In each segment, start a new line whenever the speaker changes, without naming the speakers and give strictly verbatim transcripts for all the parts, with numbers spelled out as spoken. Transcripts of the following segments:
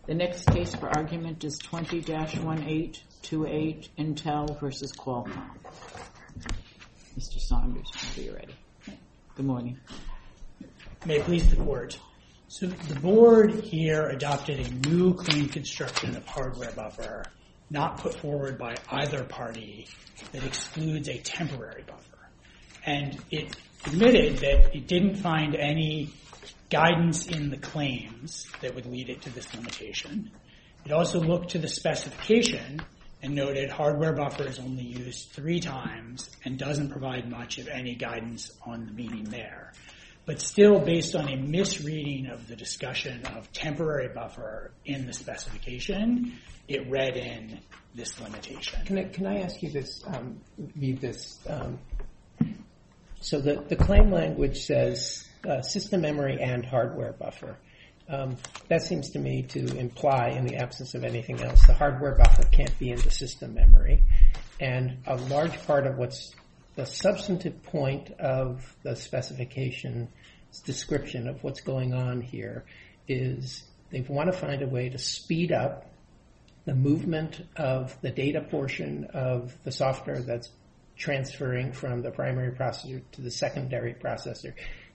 The next case for argument is twenty dash eighteen twenty-eight Intel versus Qualcomm. Mister Saunders, whenever you're ready. Good morning.
May it please the Court. So the Board here adopted a new claim construction of hardware buffer not put forward by either party that excludes a temporary buffer. And it admitted that it didn't find any guidance in the claims that would lead it to this limitation. It also looked to the specification and noted hardware buffer is only used three times and doesn't provide much of any guidance on the meaning there. But still, based on a misreading of the discussion of temporary buffer in the specification, it read in this limitation.
Can I, can I ask you this, um, read this? Um, so the, the claim language says uh, system memory and hardware buffer. Um, that seems to me to imply, in the absence of anything else, the hardware buffer can't be in the system memory. And a large part of what's the substantive point of the specification's description of what's going on here is they want to find a way to speed up the movement of the data portion of the software that's transferring from the primary processor to the secondary processor,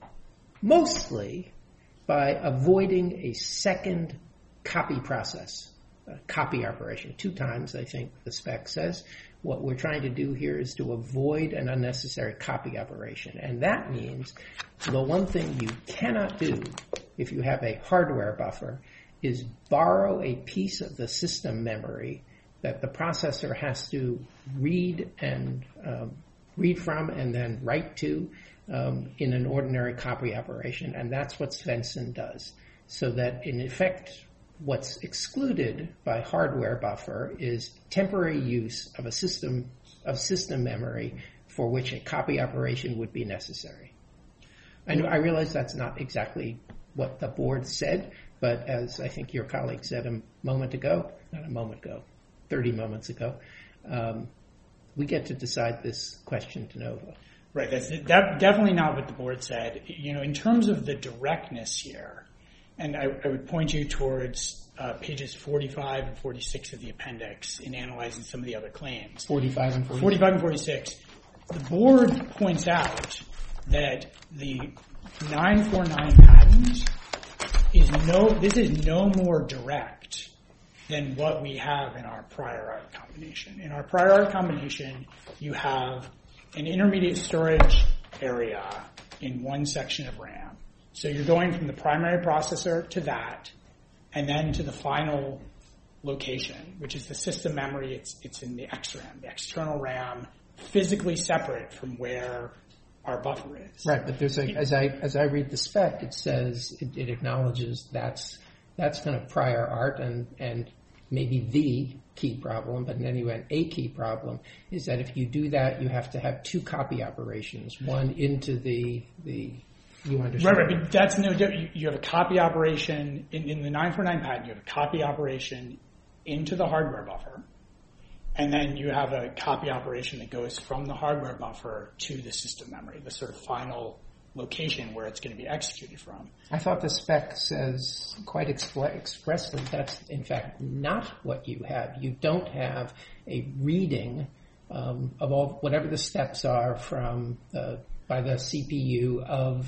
mostly by avoiding a second copy process, a copy operation. Two times, I think the spec says. What we're trying to do here is to avoid an unnecessary copy operation. And that means the one thing you cannot do if you have a hardware buffer is borrow a piece of the system memory that the processor has to read and um, read from and then write to um, in an ordinary copy operation. And that's what Svensson does. So that in effect, what's excluded by hardware buffer is temporary use of a system of system memory for which a copy operation would be necessary. I know, I realize that's not exactly what the Board said, but as I think your colleague said a moment ago, not a moment ago, thirty moments ago, um, we get to decide this question de novo.
Right, that's that, definitely not what the Board said. You know, in terms of the directness here, and I, I would point you towards uh, pages forty-five and forty-six of the appendix in analyzing some of the other claims.
forty-five and forty-six.
forty-five and forty-six. The Board points out that the nine forty-nine patent is no, this is no more direct than what we have in our prior art combination. In our prior art combination, you have an intermediate storage area in one section of RAM. So you're going from the primary processor to that, and then to the final location, which is the system memory. It's it's in the X RAM, the external RAM, physically separate from where our buffer is.
Right, but there's a, as I as I read the spec, it says it, it acknowledges that's that's kind of prior art, and and maybe the key problem, but in any event, a key problem is that if you do that, you have to have two copy operations, one into the the You understand.
Right, right, but that's no different. You have a copy operation in, in the nine forty-nine patent. You have a copy operation into the hardware buffer, and then you have a copy operation that goes from the hardware buffer to the system memory, the sort of final location where it's going to be executed from.
I thought the spec says quite expl- expressly that's in fact not what you have. You don't have a reading um, of all whatever the steps are from uh, by the C P U of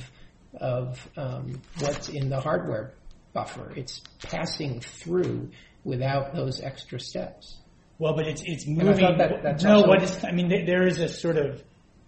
of um, what's in the hardware buffer. It's passing through without those extra steps.
Well, but it's it's moving.
That, that's
no,
also,
what is? I mean, there is a sort of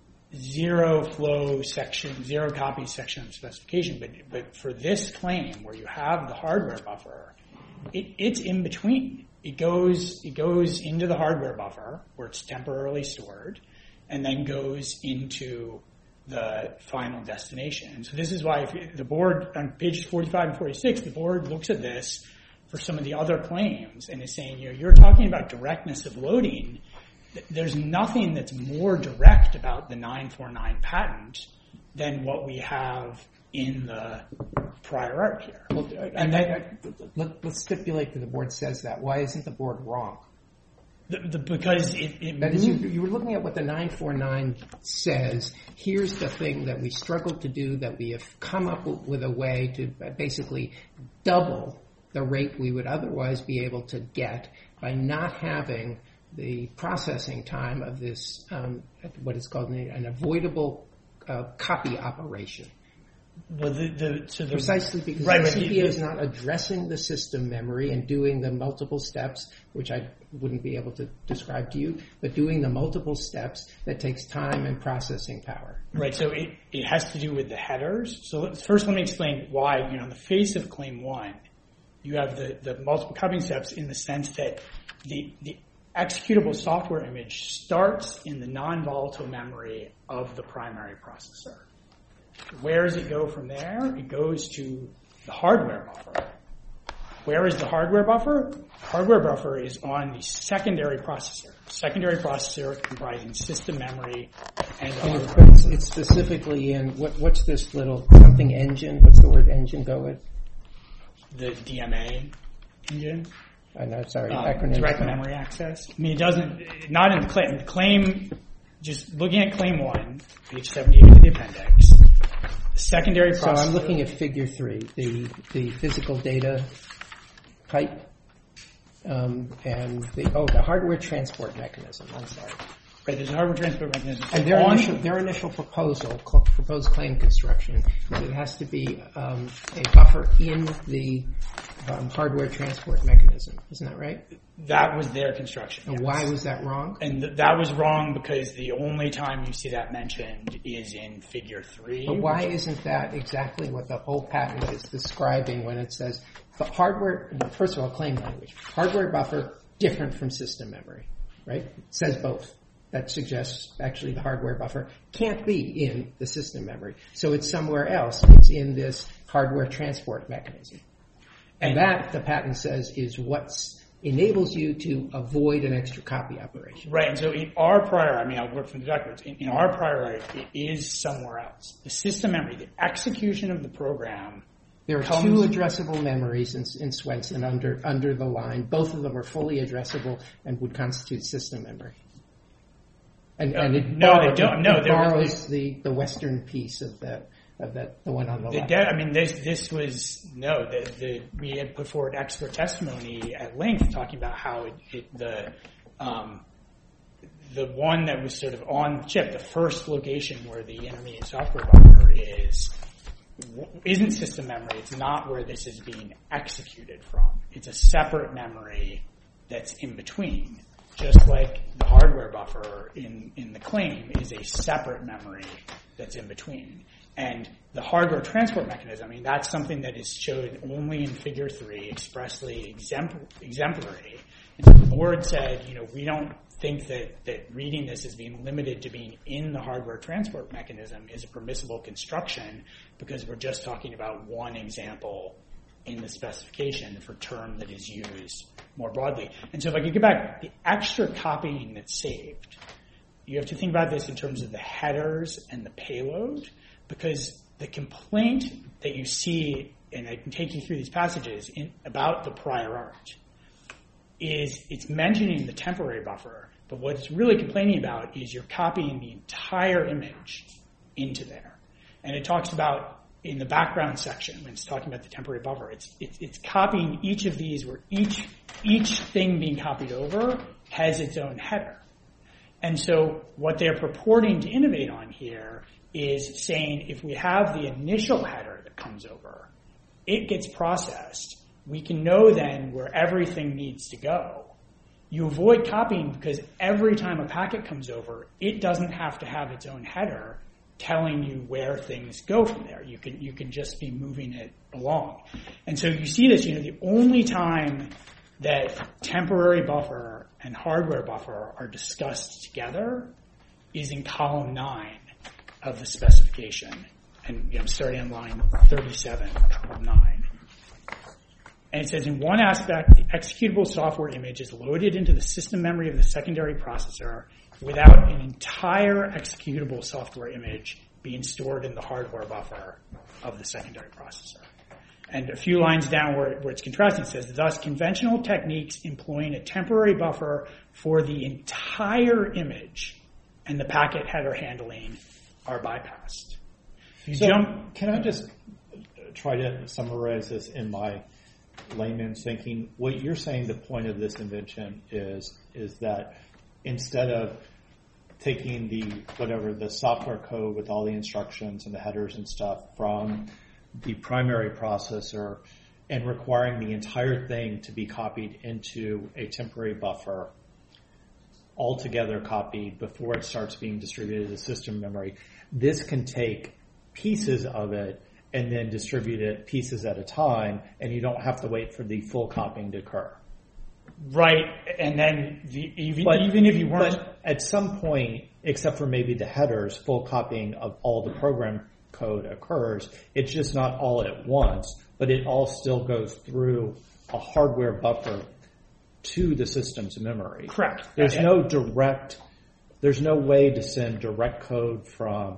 zero flow section, zero copy section of the specification. But but for this claim, where you have the hardware buffer, it, it's in between. It goes it goes into the hardware buffer where it's temporarily stored, and then goes into the final destination. So this is why if the Board, on pages forty-five and forty-six, the Board looks at this for some of the other claims and is saying, you know, you're talking about directness of loading. There's nothing that's more direct about the nine forty-nine patent than what we have in the prior art here.
Well, and I, I, let, let's stipulate that the Board says that. Why isn't the Board wrong?
The, the, because it, it
that is, you, you were looking at what the nine forty-nine says. Here's the thing that we struggled to do, that we have come up with a way to basically double the rate we would otherwise be able to get by not having the processing time of this, um, what is called an avoidable uh, copy operation.
Well, the, the, so the,
Precisely because
right,
the
right,
C P U
the-
is not addressing the system memory and doing the multiple steps, which I wouldn't be able to describe to you, but doing the multiple steps that takes time and processing power.
Right, so it, it has to do with the headers. So let's, first let me explain why, you know, on the face of claim one, you have the, the multiple copying steps in the sense that the, the executable software image starts in the non-volatile memory of the primary processor. Where does it go from there? It goes to the hardware buffer. Where is the hardware buffer? Hardware buffer is on the secondary processor. Secondary processor comprising system memory and the
And
hardware.
it's, it's specifically in, what, what's this little something engine? What's the word engine go with?
The D M A engine.
I know, sorry,
Um,
acronyms.
direct memory access. I mean, it doesn't, not in the claim. The claim, just looking at claim one, page seventy-eight of the appendix, the secondary processor.
So I'm looking at figure three, the, the physical data pipe, um, and the, oh, the hardware transport mechanism, I'm sorry.
Right, there's a hardware transport mechanism.
And their
On-
initial, their initial proposal, cl- proposed claim construction, is it has to be um, a buffer in the um, hardware transport mechanism. Isn't that right?
That was their construction.
And
yes.
why was that wrong?
And th- that was wrong because the only time you see that mentioned is in figure three.
But why isn't that exactly what the whole patent is describing when it says the hardware, first of all, claim language, hardware buffer different from system memory, right? It says both. That suggests actually the hardware buffer can't be in the system memory. So it's somewhere else. It's in this hardware transport mechanism. And that, the patent says, is what enables you to avoid an extra copy operation.
Right, and so in our prior, I mean, I'll work from the backwards. In, in our prior art, it is somewhere else. The system memory, the execution of the program.
There are
comes,
two addressable memories in, in Swenson under under the line. Both of them are fully addressable and would constitute system memory. And,
Uh,
and it
no,
borrows,
they don't. No,
it
there was-
borrows the, the western piece of that of that the one on the,
The
left.
de- I mean, this this was no. The, the we had put forward expert testimony at length talking about how it, it the um, the one that was sort of on the chip, the first location where the intermediate software buffer is, isn't system memory. It's not where this is being executed from. It's a separate memory that's in between. Just like the hardware buffer in, in the claim is a separate memory that's in between. And the hardware transport mechanism, I mean, that's something that is showed only in figure three, expressly exempl- exemplary. And so the board said, you know, we don't think that, that reading this as being limited to being in the hardware transport mechanism is a permissible construction because we're just talking about one example in the specification for term that is used more broadly. And so if I could get back, the extra copying that's saved, you have to think about this in terms of the headers and the payload, because the complaint that you see, and I can take you through these passages, in, about the prior art, is it's mentioning the temporary buffer, but what it's really complaining about is you're copying the entire image into there. And it talks about, in the background section, when it's talking about the temporary buffer, it's, it's, it's copying each of these where each, each thing being copied over has its own header. And so what they're purporting to innovate on here is saying if we have the initial header that comes over, it gets processed. We can know then where everything needs to go. You avoid copying because every time a packet comes over, it doesn't have to have its own header telling you where things go from there. You can you can just be moving it along. And so you see this, you know, the only time that temporary buffer and hardware buffer are discussed together is in column nine of the specification. And you know, I'm starting on line thirty-seven, column nine. And it says, in one aspect, the executable software image is loaded into the system memory of the secondary processor without an entire executable software image being stored in the hardware buffer of the secondary processor. And a few lines down where, where it's contrasting, it says, thus conventional techniques employing a temporary buffer for the entire image and the packet header handling are bypassed. If you
So
jump,
can I just try to summarize this in my layman's thinking, what you're saying the point of this invention is is that instead of taking the whatever the software code with all the instructions and the headers and stuff from the primary processor and requiring the entire thing to be copied into a temporary buffer, altogether copied before it starts being distributed to system memory, this can take pieces of it and then distribute it pieces at a time, and you don't have to wait for the full copying to occur.
Right, and then the, even,
But-
even if you weren't...
But at some point, except for maybe the headers, full copying of all the program code occurs. It's just not all at once, but it all still goes through a hardware buffer to the system's memory.
Correct.
There's
Yeah.
no direct, there's no way to send direct code from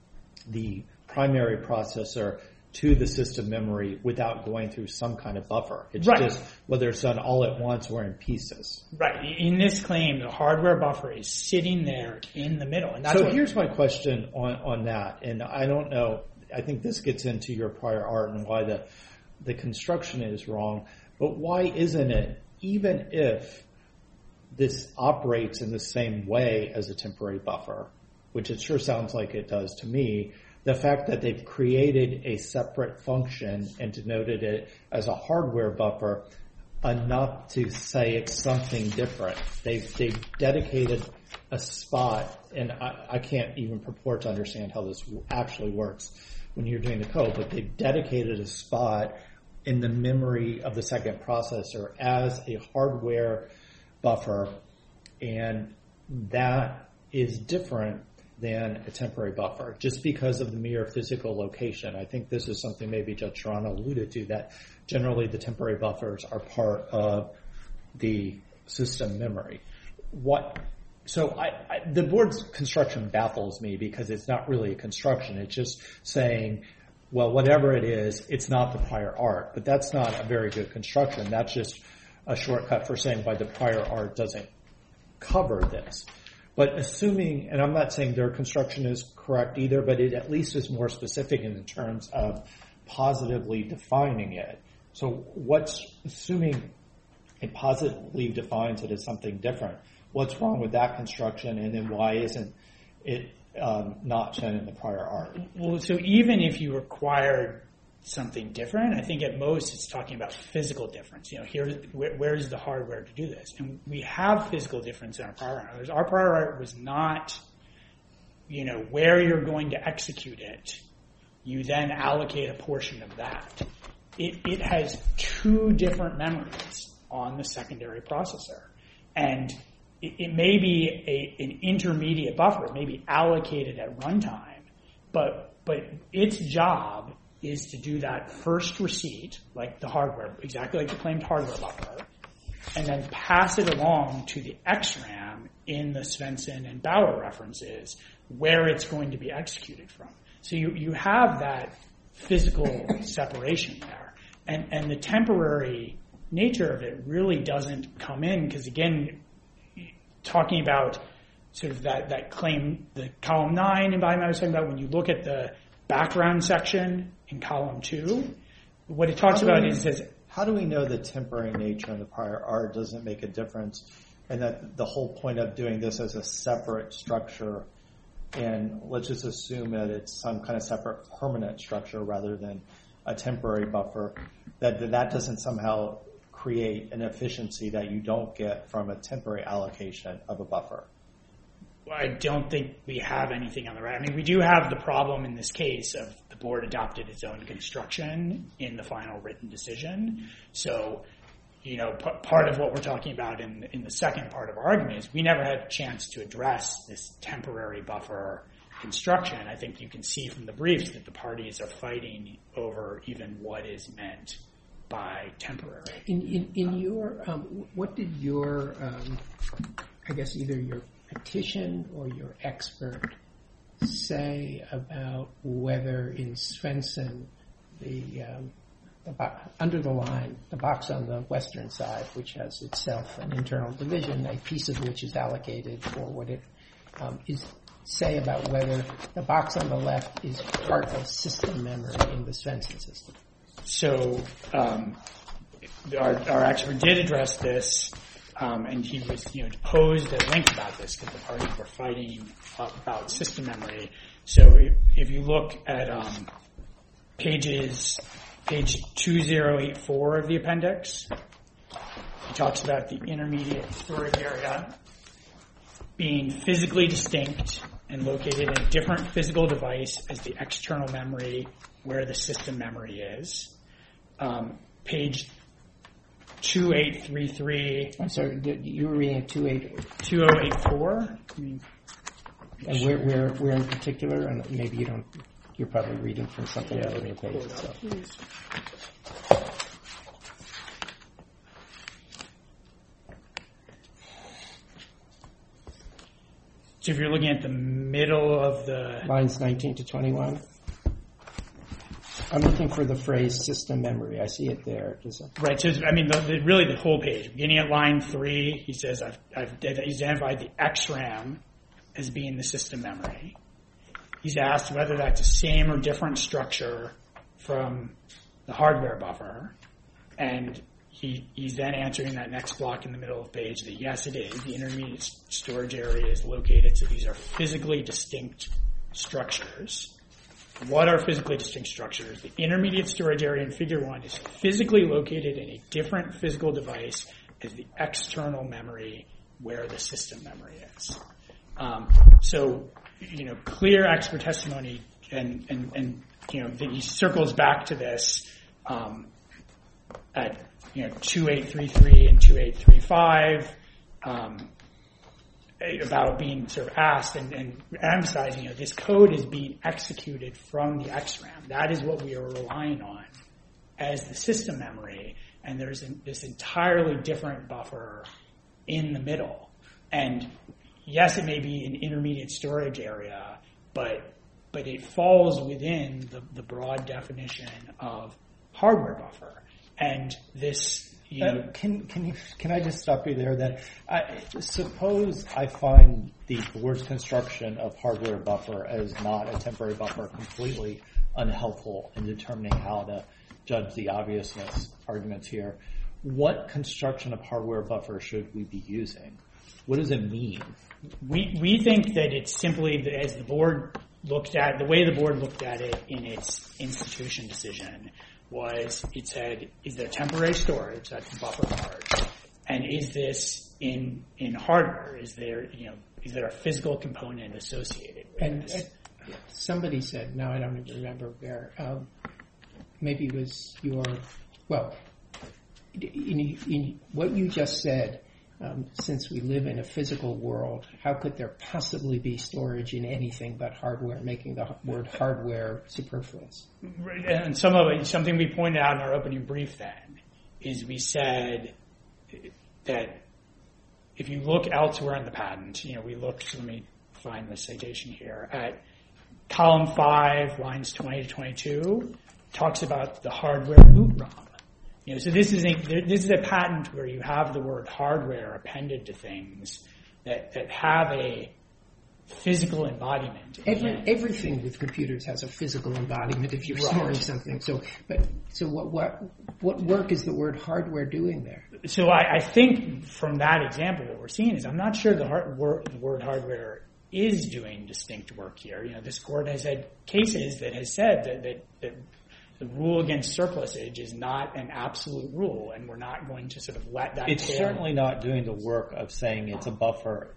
the primary processor to the system memory without going through some kind of buffer. It's
Right.
just whether it's done all at once or in pieces.
Right. In this claim, the hardware buffer is sitting there in the middle. And that's
So
what,
here's my question on, on that, and I don't know, I think this gets into your prior art and why the, the construction is wrong, but why isn't it, even if this operates in the same way as a temporary buffer, which it sure sounds like it does to me, the fact that they've created a separate function and denoted it as a hardware buffer enough to say it's something different. They've, they've dedicated a spot, and I, I can't even purport to understand how this actually works when you're doing the code, but they've dedicated a spot in the memory of the second processor as a hardware buffer, and that is different than a temporary buffer, just because of the mere physical location. I think this is something maybe Judge Toronto alluded to, that generally the temporary buffers are part of the system memory. What? So I, I, the board's construction baffles me because it's not really a construction. It's just saying, well, whatever it is, it's not the prior art. But that's not a very good construction. That's just a shortcut for saying why the prior art doesn't cover this. But assuming, and I'm not saying their construction is correct either, but it at least is more specific in terms of positively defining it. So what's, assuming it positively defines it as something different, what's wrong with that construction, and then why isn't it um, not shown in the prior art?
well, so even if you required something different, I think at most it's talking about physical difference. You know, here, where, where is the hardware to do this? And we have physical difference in our prior art. Our prior art was not, you know, where you're going to execute it. You then allocate a portion of that. It, it has two different memories on the secondary processor. And it, it may be a, an intermediate buffer. It may be allocated at runtime. But, but its job is to do that first receipt, like the hardware, exactly like the claimed hardware buffer, and then pass it along to the X RAM in the Svensson and Bauer references where it's going to be executed from. So you, you have that physical separation there. And, and the temporary nature of it really doesn't come in because, again, talking about sort of that, that claim, the column nine embodiment I was talking about, when you look at the background section in column two, what it talks about is, says,
how do we know the temporary nature in the prior art doesn't make a difference, and that the whole point of doing this as a separate structure, and let's just assume that it's some kind of separate permanent structure rather than a temporary buffer, that that doesn't somehow create an efficiency that you don't get from a temporary allocation of a buffer?
I don't think we have anything on the right. I mean, we do have the problem in this case of the board adopted its own construction in the final written decision. So, you know, p- part of what we're talking about in, in the second part of our argument is we never had a chance to address this temporary buffer construction. I think you can see from the briefs that the parties are fighting over even what is meant by temporary.
In, in, in your, um, what did your, um, I guess either your petition or your expert say about whether in Svensson the, um, the bo- under the line, the box on the western side, which has itself an internal division, a piece of which is allocated for what it um, is, say about whether the box on the left is part of system memory in the Svensson system?
So, um, our, our expert did address this, um, and he was, you know, posed at length about this because the parties were fighting about system memory. So if, if you look at um, pages, page two thousand eighty-four of the appendix, he talks about the intermediate storage area being physically distinct and located in a different physical device as the external memory where the system memory is. Um, page two eight three three.
I'm sorry, did- you were reading two eight,
two thousand eighty-four. I mean,
and where, where, where in particular? And maybe you don't, you're probably reading from something
Yeah,
other
let me
than
pull
page.
it
So.
up, please. So if you're looking at the middle of the
Lines nineteen to twenty-one. I'm looking for the phrase system memory. I see it there. Does it?
right, so it's, I mean, the, the, really the whole page. Beginning at line three, he says I've, I've identified the X RAM as being the system memory. He's asked whether that's the same or different structure from the hardware buffer, and he, he's then answering that next block in the middle of the page that yes, it is. The intermediate storage area is located, so these are physically distinct structures. What are physically distinct structures? The intermediate storage area in figure one is physically located in a different physical device as the external memory where the system memory is. Um, so, you know, clear expert testimony, and, and, and you know, he circles back to this um, at, you know, two eight three three and two eight three five, um, about being sort of asked and, and emphasizing, you know, this code is being executed from the X RAM. That is what we are relying on as the system memory, and there's an, this entirely different buffer in the middle. And yes, it may be an intermediate storage area, but but it falls within the, the broad definition of hardware buffer. And this, you know,
Uh, can can you can I just stop you there? Then, I, suppose I find the board's construction of hardware buffer as not a temporary buffer completely unhelpful in determining how to judge the obviousness arguments here. What construction of hardware buffer should we be using? What does it mean?
We we think that it's simply that as the board looked at the way the board looked at it in its institution decision was it said, is there temporary storage, that's the buffer part, and is this in in hardware? Is there you know is there a physical component associated with
And
this?
uh, somebody said, now I don't even remember where, um, maybe it was your, well, in, in what you just said, um, since we live in a physical world, how could there possibly be storage in anything but hardware, making the word hardware superfluous?
And some of it, something we pointed out in our opening brief then, is we said that if you look elsewhere in the patent, you know, we looked, let me find the citation here, at column five, lines twenty to twenty-two, talks about the hardware boot ROM. You know, so this is a this is a patent where you have the word hardware appended to things that, that have a physical embodiment.
Every,
And-
everything with computers has a physical embodiment if you're
Right.
storing something. So, but so what what what work is the word hardware doing there?
So I, I think from that example, what we're seeing is I'm not sure the, hard, word, the word hardware is doing distinct work here. You know, this court has had cases that has said that, that, that the rule against surplusage is not an absolute rule, and we're not going to sort of let that.
It's
tail-
certainly not doing the work of saying it's a buffer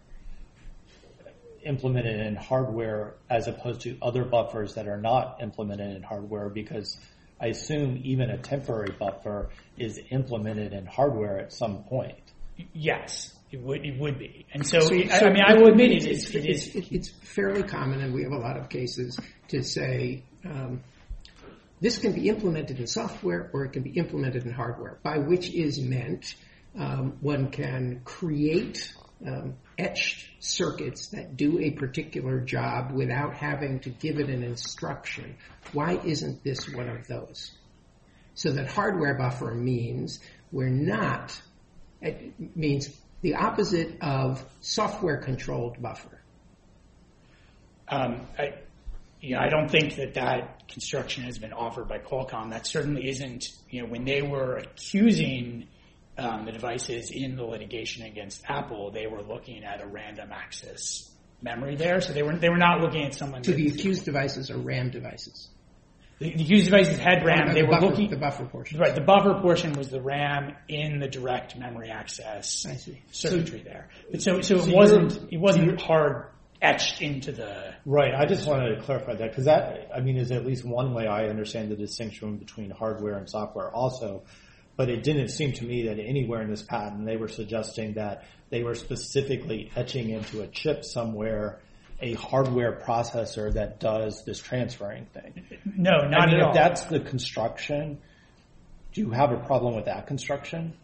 implemented in hardware as opposed to other buffers that are not implemented in hardware, because I assume even a temporary buffer is implemented in hardware at some point.
Yes, it would it would be, and so,
So-
I,
so
I mean I will admit it
it's,
is it
it's,
is
it's, it's fairly common, and we have a lot of cases to say um, this can be implemented in software or it can be implemented in hardware, by which is meant um, one can create um, etched circuits that do a particular job without having to give it an instruction. Why isn't this one of those? So that hardware buffer means we're not, it means the opposite of software-controlled buffer.
um, I, you know, I don't think that that construction has been offered by Qualcomm. That certainly isn't, you know, when they were accusing um, the devices in the litigation against Apple, they were looking at a random access memory there. So they were they were not looking at someone.
So the accused devices are RAM devices.
The, the accused devices had RAM.
Oh,
they
the
were
buffer,
looking
the buffer portion.
Right, the buffer portion was the RAM in the direct memory access
I see.
circuitry
So,
there. But so so it
so
wasn't
you're-
it wasn't hard etched into the.
Right. I just wanted to clarify that because that, I mean, is at least one way I understand the distinction between hardware and software also. But it didn't seem to me that anywhere in this patent they were suggesting that they were specifically etching into a chip somewhere a hardware processor that does this transferring thing.
No, not
I mean,
at
if
all.
that's the construction, do you have a problem with that construction?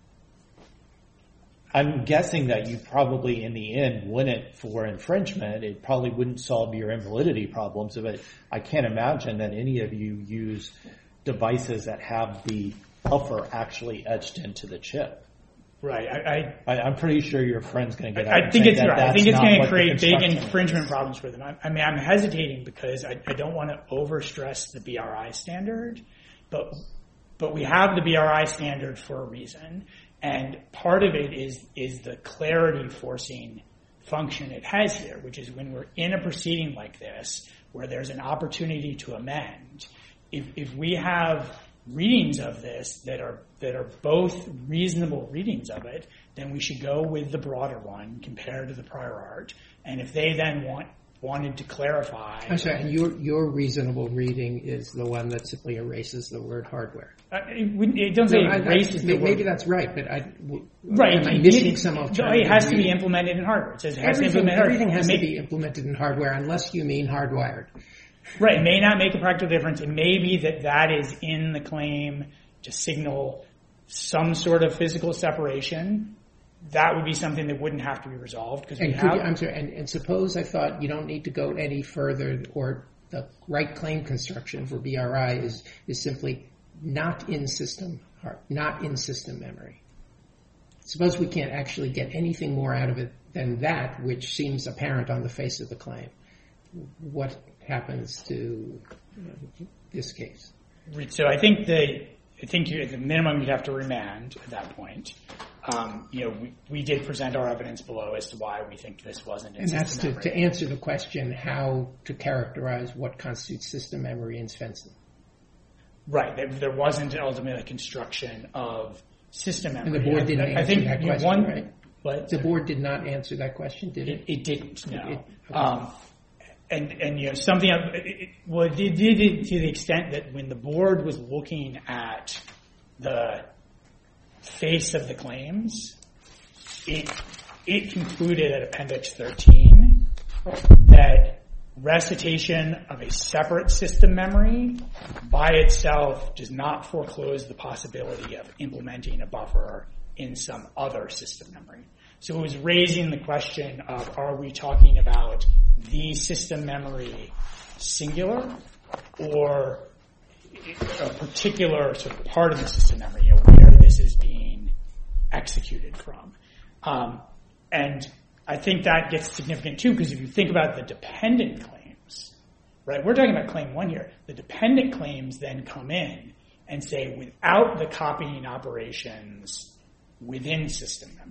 I'm guessing that you probably, in the end, wouldn't for infringement. It probably wouldn't solve your invalidity problems. But I can't imagine that any of you use devices that have the buffer actually etched into the chip.
Right. I,
I, I'm pretty sure your friend's going to get out
I, I
and
think
say
it's
that
right. I
that's
think it's
not
going
what
to
the
create big
construction is.
infringement problems for them. I, I mean, I'm hesitating because I, I don't want to overstress the B R I standard, but but we have the B R I standard for a reason, and part of it is is the clarity forcing function it has here, which is when we're in a proceeding like this where there's an opportunity to amend. If if we have readings of this that are that are both reasonable readings of it, then we should go with the broader one compared to the prior art. And if they then want wanted to clarify,
I'm sorry, and your your reasonable reading is the one that simply erases the word hardware.
uh, it, wouldn't- it doesn't say
No, I- I-
erases the
maybe,
word.
maybe that's right, but I w-
Right,
am I
it-
missing
it-
some
it-
alternative?
It has to be
reading?
implemented in hardware. It says it has to be
Everything,
implemented. in
everything
hardware.
has
It
to
may-
be implemented in hardware unless you mean hardwired.
Right, it may not make a practical difference. It may be that that is in the claim to signal some sort of physical separation. That would be something that wouldn't have to be resolved because we
And could
have.
you, I'm sorry, and, and suppose I thought you don't need to go any further, or the right claim construction for B R I is is simply not in system, or not in system memory. Suppose we can't actually get anything more out of it than that, which seems apparent on the face of the claim. What happens to uh, this case?
So I think the I think you, at the minimum you'd have to remand at that point. Um, you know, we, we did present our evidence below as to why we think this wasn't in
And
system
that's to,
memory.
to answer the question how to characterize what constitutes system memory in Svensson.
Right, there, there wasn't ultimately a construction of system memory.
And the board
I-
didn't
I, I
answer
think
that
you know,
question,
one,
right?
But
The board did not answer that question, did
It,
it?
it didn't, no.
It- okay.
um, and, and, you know, something, it, it, well, it did, did it to the extent that when the board was looking at the face of the claims, it, it concluded at Appendix thirteen that recitation of a separate system memory by itself does not foreclose the possibility of implementing a buffer in some other system memory. So it was raising the question of, are we talking about the system memory singular or a particular sort of part of the system memory, you know, where this is being executed from. Um, and I think that gets significant too, because if you think about the dependent claims, right, we're talking about claim one here. The dependent claims then come in and say without the copying operations within system memory.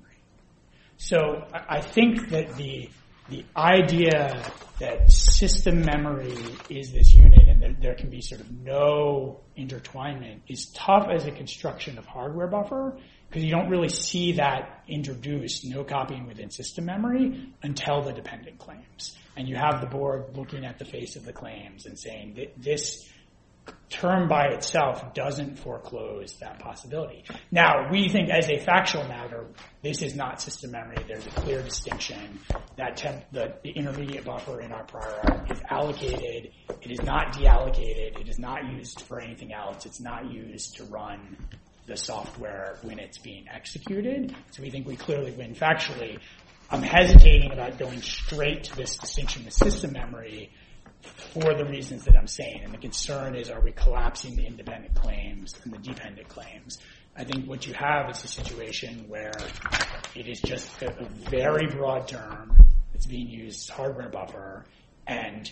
So I think that the the idea that system memory is this unit and that there can be sort of no intertwinement is tough as a construction of hardware buffer, because you don't really see that introduced, no copying within system memory, until the dependent claims. And you have the board looking at the face of the claims and saying that this term by itself doesn't foreclose that possibility. Now, we think as a factual matter, this is not system memory. There's a clear distinction. That temp, the, the intermediate buffer in our prior art is allocated. It is not deallocated. It is not used for anything else. It's not used to run the software when it's being executed. So we think we clearly win factually. I'm hesitating about going straight to this distinction with system memory for the reasons that I'm saying. And the concern is, are we collapsing the independent claims and the dependent claims? I think what you have is a situation where it is just a, a very broad term that's being used as hardware buffer, and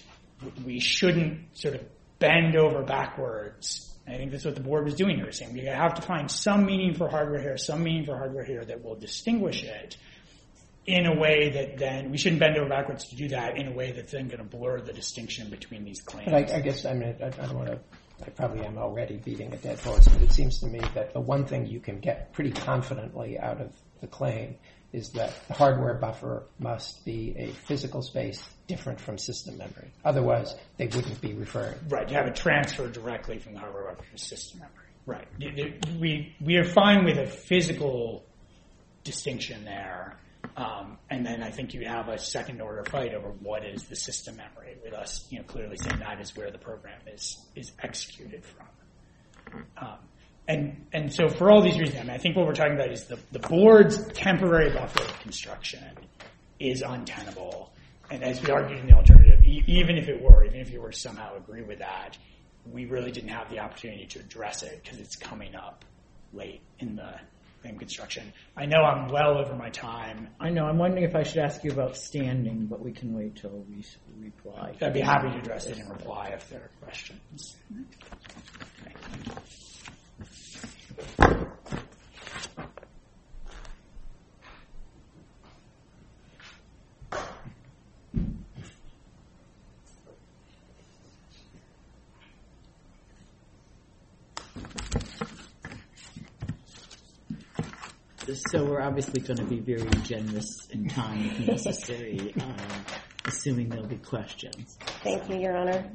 we shouldn't sort of bend over backwards. I think that's what the board was doing here, saying we have to find some meaning for hardware here, some meaning for hardware here that will distinguish it in a way that then, we shouldn't bend over backwards to do that in a way that's then going to blur the distinction between these claims.
But I, I guess, I mean, I, I don't want to, I probably am already beating a dead horse, but it seems to me that the one thing you can get pretty confidently out of the claim is that the hardware buffer must be a physical space different from system memory. Otherwise, they wouldn't be referring.
Right, you have it transferred directly from the hardware buffer to system memory. Right. We, we are fine with a physical distinction there. Um, and then I think you have a second order fight over what is the system memory, with us, you know, clearly saying that is where the program is is executed from. Um, and and so for all these reasons, I mean, I think what we're talking about is the, the board's temporary buffer construction is untenable. And as we argued in the alternative, e- even if it were, even if you were to somehow agree with that, we really didn't have the opportunity to address it because it's coming up late in the claim construction. I know I'm well over my time.
I know. I'm wondering if I should ask you about standing, but we can wait till we reply.
I'd be happy to address it in reply if there are questions. Okay, thank you.
So we're obviously going to be very generous in time if necessary, um, assuming there'll be questions.
Thank you, Your Honor.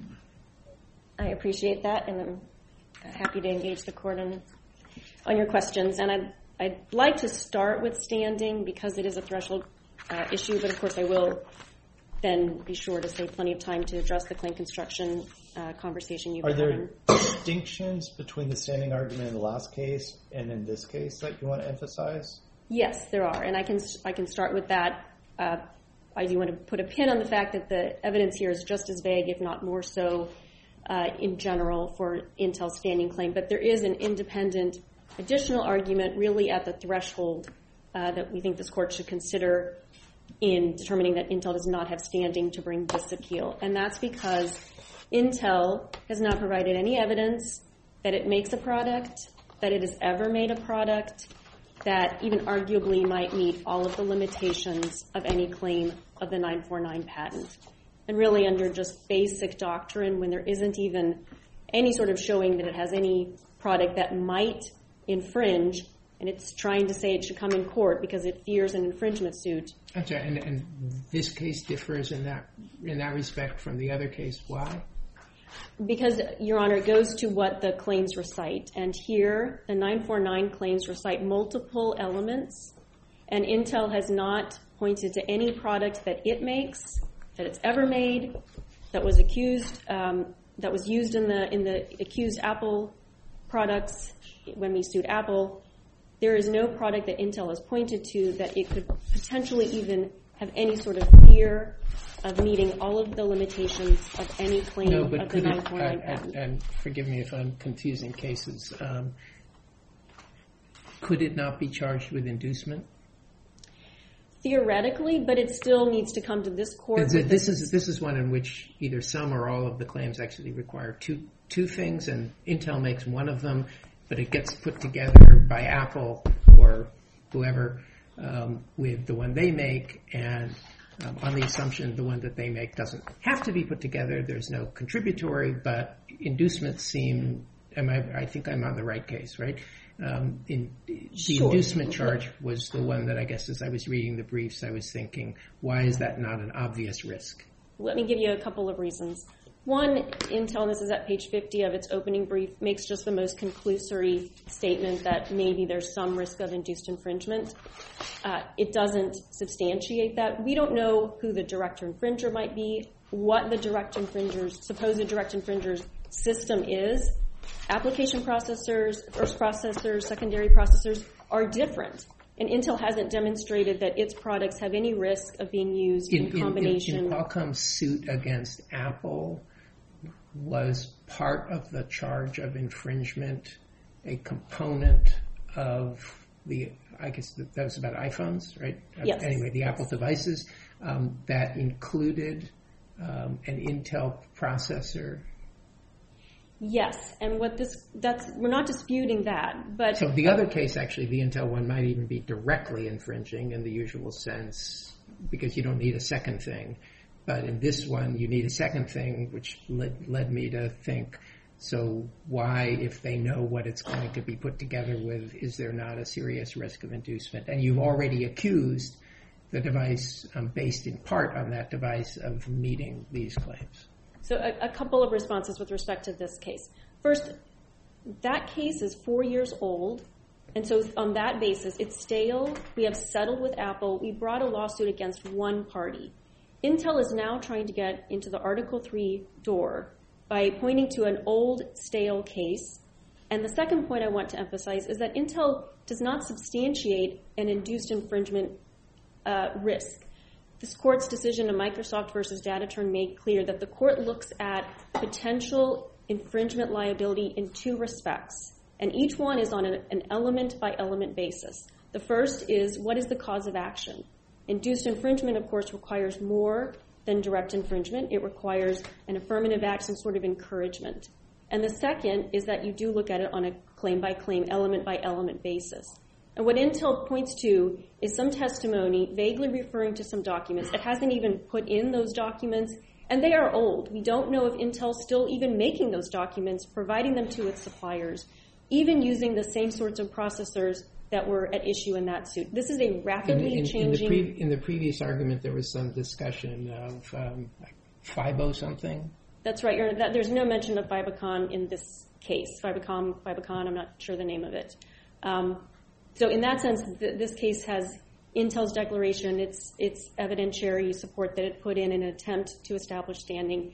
I appreciate that, and I'm happy to engage the court on, on your questions. And I'd, I'd like to start with standing because it is a threshold uh, issue, but of course I will then be sure to save plenty of time to address the claim construction uh, conversation you've
Are
had.
there distinctions between the standing argument in the last case and in this case that you want to emphasize?
Yes, there are, and I can I can start with that. Uh, I do want to put a pin on the fact that the evidence here is just as vague, if not more so, uh, in general for Intel's standing claim. But there is an independent additional argument really at the threshold uh, that we think this court should consider in determining that Intel does not have standing to bring this appeal. And that's because Intel has not provided any evidence that it makes a product, that it has ever made a product, that even arguably might meet all of the limitations of any claim of the nine forty-nine patent. And really under just basic doctrine, when there isn't even any sort of showing that it has any product that might infringe, and it's trying to say it should come in court because it fears an infringement suit.
I'm sorry, and, and this case differs in that in that respect from the other case. Why?
Because, Your Honor, it goes to what the claims recite. And here, the nine forty-nine claims recite multiple elements, and Intel has not pointed to any product that it makes, that it's ever made, that was accused, um, that was used in the in the accused Apple products when we sued Apple. There is no product that Intel has pointed to that it could potentially even have any sort of fear of meeting all of the limitations of any claim
No, but
of the
could
nine
it,
forty-nine
uh,
patent.
and, and forgive me if I'm confusing cases, um, could it not be charged with inducement?
Theoretically, but it still needs to come to this court.
Is it, this is this is one in which either some or all of the claims actually require two two things, and Intel makes one of them, but it gets put together by Apple or whoever um, with the one they make, and um, on the assumption the one that they make doesn't have to be put together. There's no contributory, but inducements seem. Am I? I think I'm on the right case, right? Um, in, the
Sure.
inducement charge was the one that I guess as I was reading the briefs, I was thinking, why is that not an obvious risk?
Let me give you a couple of reasons. One, Intel, and this is at page fifty of its opening brief, makes just the most conclusory statement that maybe there's some risk of induced infringement. Uh, it doesn't substantiate that. We don't know who the direct infringer might be, what the direct infringer's, supposed direct infringer's system is. Application processors, first processors, secondary processors are different. And Intel hasn't demonstrated that its products have any risk of being used in, in combination.
In, in, in Qualcomm's suit against Apple, was part of the charge of infringement a component of the, I guess that was about iPhones, right?
Yes.
Anyway, the Apple devices um, that included um, an Intel processor?
Yes, and what this, that's, we're not disputing that, but...
So the other case, actually, the Intel one might even be directly infringing in the usual sense, because you don't need a second thing. But in this one, you need a second thing, which led, led me to think, so why, if they know what it's going to be put together with, is there not a serious risk of inducement? And you've already accused the device, um, based in part on that device, of meeting these claims.
So a, a couple of responses with respect to this case. First, that case is four years old, and so on that basis, it's stale. We have settled with Apple. We brought a lawsuit against one party. Intel is now trying to get into the Article three door by pointing to an old, stale case. And the second point I want to emphasize is that Intel does not substantiate an induced infringement uh, risk. This court's decision in Microsoft versus Dataturn made clear that the court looks at potential infringement liability in two respects, and each one is on an, an element-by-element basis. The first is, what is the cause of action? Induced infringement, of course, requires more than direct infringement. It requires an affirmative act, some sort of encouragement. And the second is that you do look at it on a claim-by-claim, element-by-element basis. And what Intel points to is some testimony vaguely referring to some documents. It hasn't even put in those documents, and they are old. We don't know if Intel's still even making those documents, providing them to its suppliers, even using the same sorts of processors that were at issue in that suit. This is a rapidly
in, in,
changing...
In the, pre- in the previous argument, there was some discussion of um, like Fibo something.
That's right. You're, that, there's no mention of Fibocon in this case. Fibocom, Fibocon, I'm not sure the name of it. Um, so in that sense, th- this case has Intel's declaration, its, its evidentiary support that it put in an attempt to establish standing,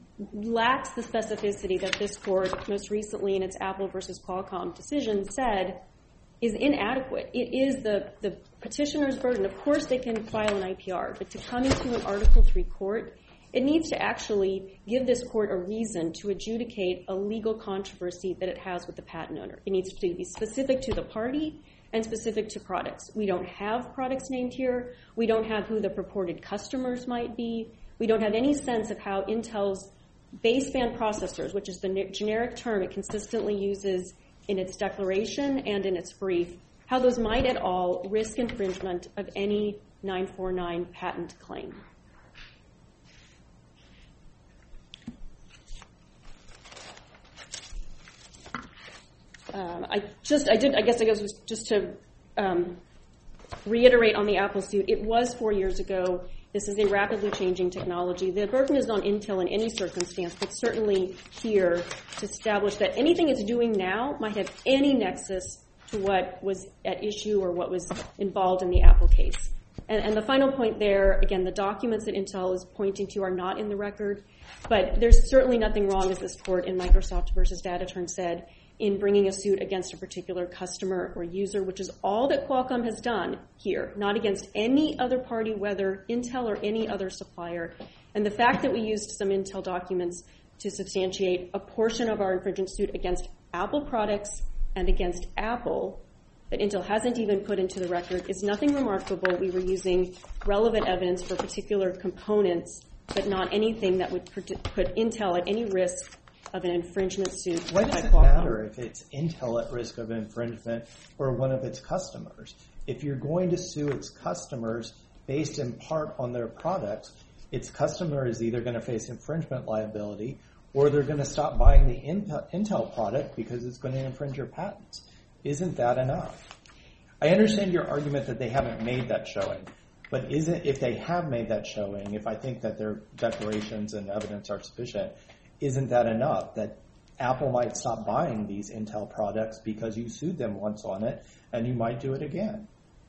lacks the specificity that this court, most recently in its Apple versus Qualcomm decision, said is inadequate. It is the, the petitioner's burden. Of course they can file an I P R, but to come into an Article three court, it needs to actually give this court a reason to adjudicate a legal controversy that it has with the patent owner. It needs to be specific to the party and specific to products. We don't have products named here. We don't have who the purported customers might be. We don't have any sense of how Intel's baseband processors, which is the generic term it consistently uses in its declaration and in its brief, how those might at all risk infringement of any nine forty-nine patent claim. Um, I just, I did, I guess I guess it was just to um, reiterate on the Apple suit, it was four years ago. This is a rapidly changing technology. The burden is on Intel in any circumstance, but certainly here to establish that anything it's doing now might have any nexus to what was at issue or what was involved in the Apple case. And, and the final point there, again, the documents that Intel is pointing to are not in the record, but there's certainly nothing wrong, as this court in Microsoft versus Dataturn said, in bringing a suit against a particular customer or user, which is all that Qualcomm has done here, not against any other party, whether Intel or any other supplier. And the fact that we used some Intel documents to substantiate a portion of our infringement suit against Apple products and against Apple that Intel hasn't even put into the record is nothing remarkable. We were using relevant evidence for particular components, but not anything that would put Intel at any risk of an infringement suit.
Why does
by
it
Qualcomm.
matter if it's Intel at risk of infringement or one of its customers? If you're going to sue its customers based in part on their products, its customer is either going to face infringement liability or they're going to stop buying the Intel product because it's going to infringe your patents. Isn't that enough? I understand your argument that they haven't made that showing, but isn't, if they have made that showing, if I think that their declarations and evidence are sufficient, isn't that enough that Apple might stop buying these Intel products because you sued them once on it and you might do it again?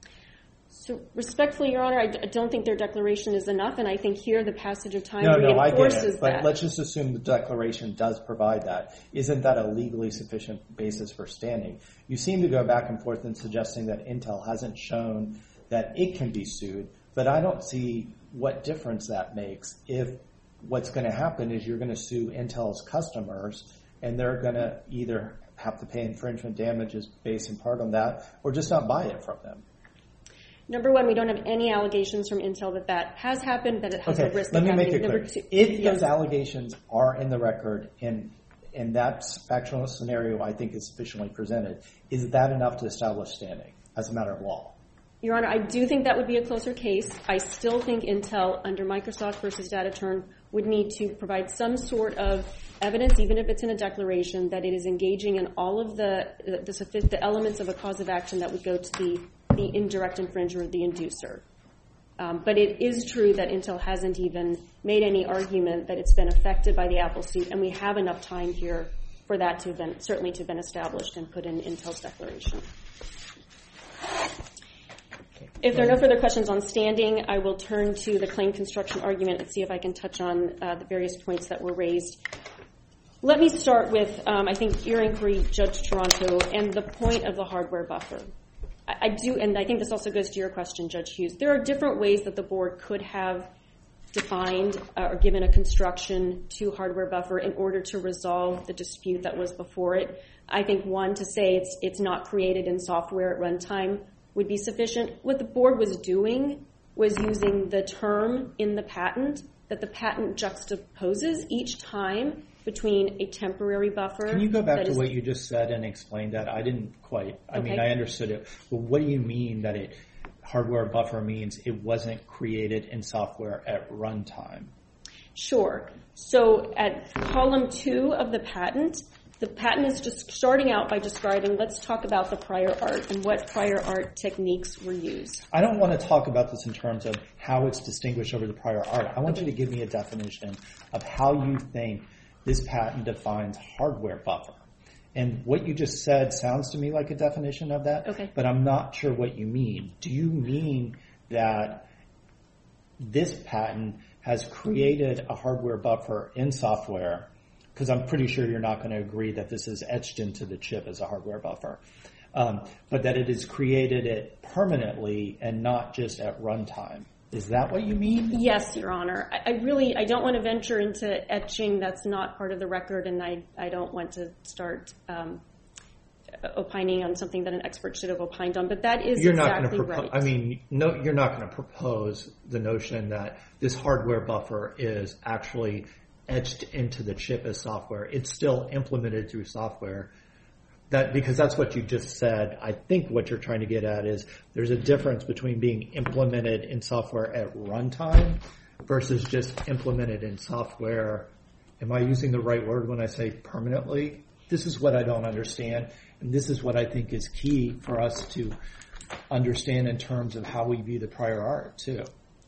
So respectfully, Your Honor, I, d- I don't think their declaration is enough, and I think here the passage of time
no, no, I get
reinforces
it, but
that.
let's just assume the declaration does provide that. Isn't that a legally sufficient basis for standing? You seem to go back and forth in suggesting that Intel hasn't shown that it can be sued, but I don't see what difference that makes if what's going to happen is you're going to sue Intel's customers and they're going to either have to pay infringement damages based in part on that or just not buy it from them.
Number one, we don't have any allegations from Intel that that has happened, that it has
Okay,
a risk
let
of
me make
happening.
it
Number
clear.
two,
If
yes.
those allegations are in the record and and that factual scenario I think is sufficiently presented, is that enough to establish standing as a matter of law?
Your Honor, I do think that would be a closer case. I still think Intel, under Microsoft versus DataTurn, would need to provide some sort of evidence, even if it's in a declaration, that it is engaging in all of the the, the, the elements of a cause of action that would go to the, the indirect infringer, the inducer. Um, but it is true that Intel hasn't even made any argument that it's been affected by the Apple suit, and we have enough time here for that to have been, certainly to have been established and put in Intel's declaration. If there are no further questions on standing, I will turn to the claim construction argument and see if I can touch on uh, the various points that were raised. Let me start with, um, I think, your inquiry, Judge Toronto, and the point of the hardware buffer. I, I do, and I think this also goes to your question, Judge Hughes. There are different ways that the board could have defined uh, or given a construction to hardware buffer in order to resolve the dispute that was before it. I think, one, to say it's it's not created in software at runtime would be sufficient. What the board was doing was using the term in the patent that the patent juxtaposes each time between a temporary buffer.
Can you go back
that
to
is-
what you just said and explain that? I didn't quite, I mean,
Okay.
I understood it, but what do you mean that it hardware buffer means it wasn't created in software at runtime?
Sure. So at column two of the patent, the patent is just starting out by describing, let's talk about the prior art and what prior art techniques were used.
I don't want to talk about this in terms of how it's distinguished over the prior art. I want you to give me a definition of how you think this patent defines hardware buffer. And what you just said sounds to me like a definition of that,
Okay.
but I'm not sure what you mean. Do you mean that this patent has created a hardware buffer in software? Because I'm pretty sure you're not going to agree that this is etched into the chip as a hardware buffer, um, but that it has created it permanently and not just at runtime. Is that what you mean?
Yes, Your Honor. I, I really, I don't want to venture into etching. That's not part of the record, and I, I don't want to start um, opining on something that an expert should have opined on, but that is
You're
exactly
not going to
right.
propose. I mean, no, you're not going to propose the notion that this hardware buffer is actually etched into the chip as software. It's still implemented through software. That because that's what you just said. I think what you're trying to get at is there's a difference between being implemented in software at runtime versus just implemented in software. Am I using the right word when I say permanently? This is what I don't understand, and this is what I think is key for us to understand in terms of how we view the prior art too.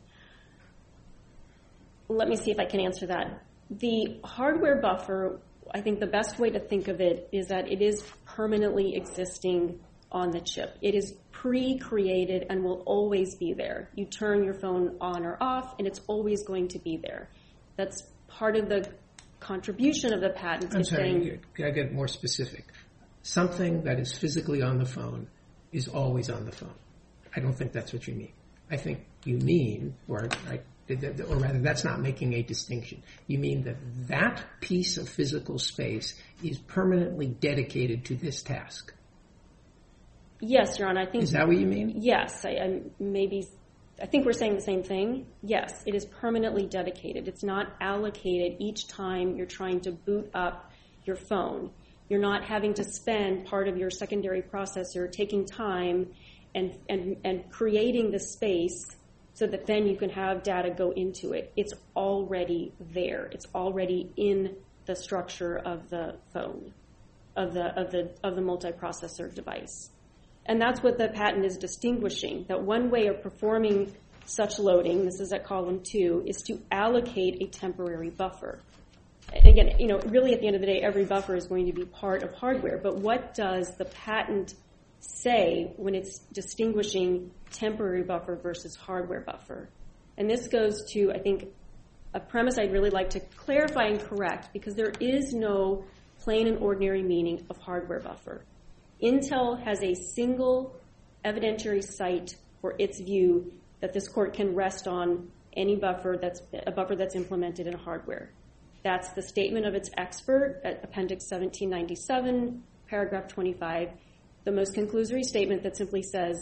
Let me see if I can answer that. The hardware buffer, I think the best way to think of it is that it is permanently existing on the chip. It is pre-created and will always be there. You turn your phone on or off, and it's always going to be there. That's part of the contribution of the patent.
I'm
is
sorry,
saying,
can I get more specific? Something that is physically on the phone is always on the phone. I don't think that's what you mean. I think you mean, or I or rather, that's not making a distinction. You mean that that piece of physical space is permanently dedicated to this task.
yes, Your Honor, I think.
Is that what you mean?
Yes, I, I maybe. I think we're saying the same thing. Yes, it is permanently dedicated. It's not allocated each time you're trying to boot up your phone. You're not having to spend part of your secondary processor taking time and and and creating the space so that then you can have data go into it. It's already there. It's already in the structure of the phone, of the of the of the multiprocessor device. And that's what the patent is distinguishing, that one way of performing such loading, this is at column two, is to allocate a temporary buffer. Again, you know, really at the end of the day, every buffer is going to be part of hardware, but what does the patent say when it's distinguishing temporary buffer versus hardware buffer? And this goes to, I think, a premise I'd really like to clarify and correct, because there is no plain and ordinary meaning of hardware buffer. Intel has a single evidentiary site for its view that this court can rest on any buffer that's a buffer that's implemented in hardware. That's the statement of its expert at Appendix seventeen ninety-seven, paragraph twenty-five, the most conclusory statement that simply says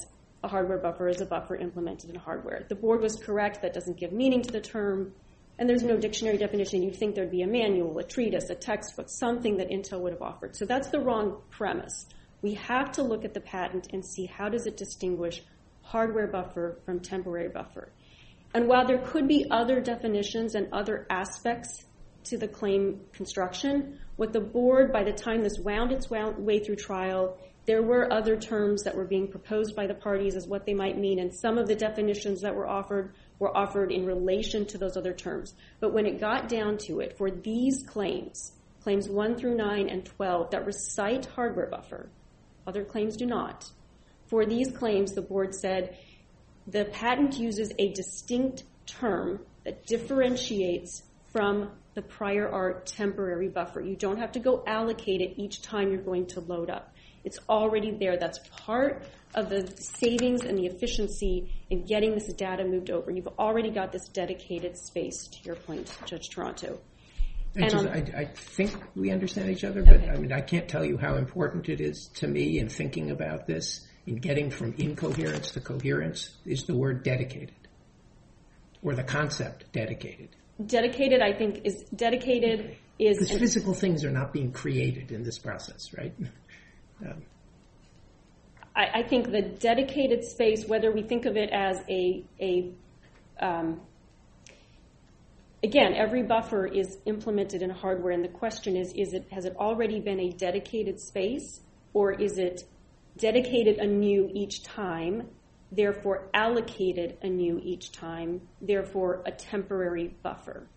a hardware buffer is a buffer implemented in hardware. The board was correct. That doesn't give meaning to the term. And there's no dictionary definition. You'd think there'd be a manual, a treatise, a textbook, something that Intel would have offered. So that's the wrong premise. We have to look at the patent and see how does it distinguish hardware buffer from temporary buffer. And while there could be other definitions and other aspects to the claim construction, what the board, by the time this wound its way through trial, there were other terms that were being proposed by the parties as what they might mean, and some of the definitions that were offered were offered in relation to those other terms. But when it got down to it, for these claims, claims one through nine and twelve that recite hardware buffer, other claims do not. For these claims, the board said the patent uses a distinct term that differentiates from the prior art temporary buffer. You don't have to go allocate it each time you're going to load up. It's already there. That's part of the savings and the efficiency in getting this data moved over. You've already got this dedicated space, to your point, Judge Toronto.
I,
And
just,
on-
I, I think we understand each other, but
Okay.
I mean, I can't tell you how important it is to me in thinking about this, in getting from incoherence to coherence, is the word dedicated, or the concept dedicated.
Dedicated, I think, is dedicated is
Because
an-
physical things are not being created in this process, right? Um,
I, I think the dedicated space, whether we think of it as a, a um, again, every buffer is implemented in hardware, and the question is, is it has it already been a dedicated space, or is it dedicated anew each time, therefore allocated anew each time, therefore a temporary buffer?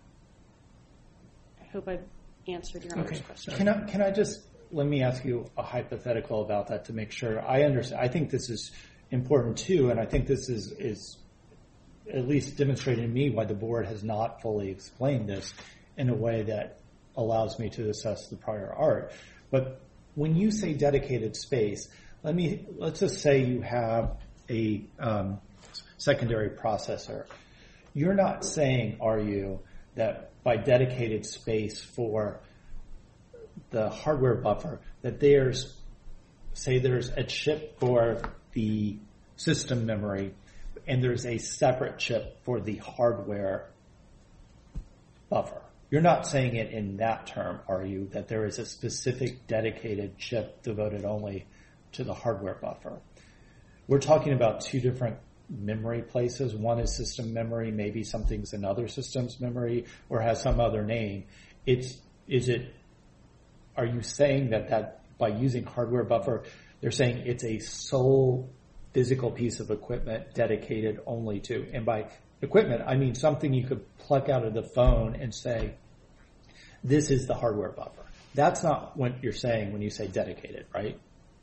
I hope I've answered your
Okay.
Honor's question.
Can I, can I just, let me ask you a hypothetical about that to make sure I understand. I think this is important too, and I think this is, is at least demonstrating to me why the board has not fully explained this in a way that allows me to assess the prior art. But when you say dedicated space, let me, let's just say you have a um, secondary processor. You're not saying, are you, that by dedicated space for the hardware buffer, that there's, say there's a chip for the system memory and there's a separate chip for the hardware buffer. You're not saying it in that term, are you, that there is a specific dedicated chip devoted only to the hardware buffer? We're talking about two different memory places. One is system memory, maybe something's in other systems memory or has some other name. It's, is it, are you saying that, that by using hardware buffer, they're saying it's a sole physical piece of equipment dedicated only to, and by equipment, I mean something you could pluck out of the phone and say, this is the hardware buffer. That's not what you're saying when you say dedicated, right?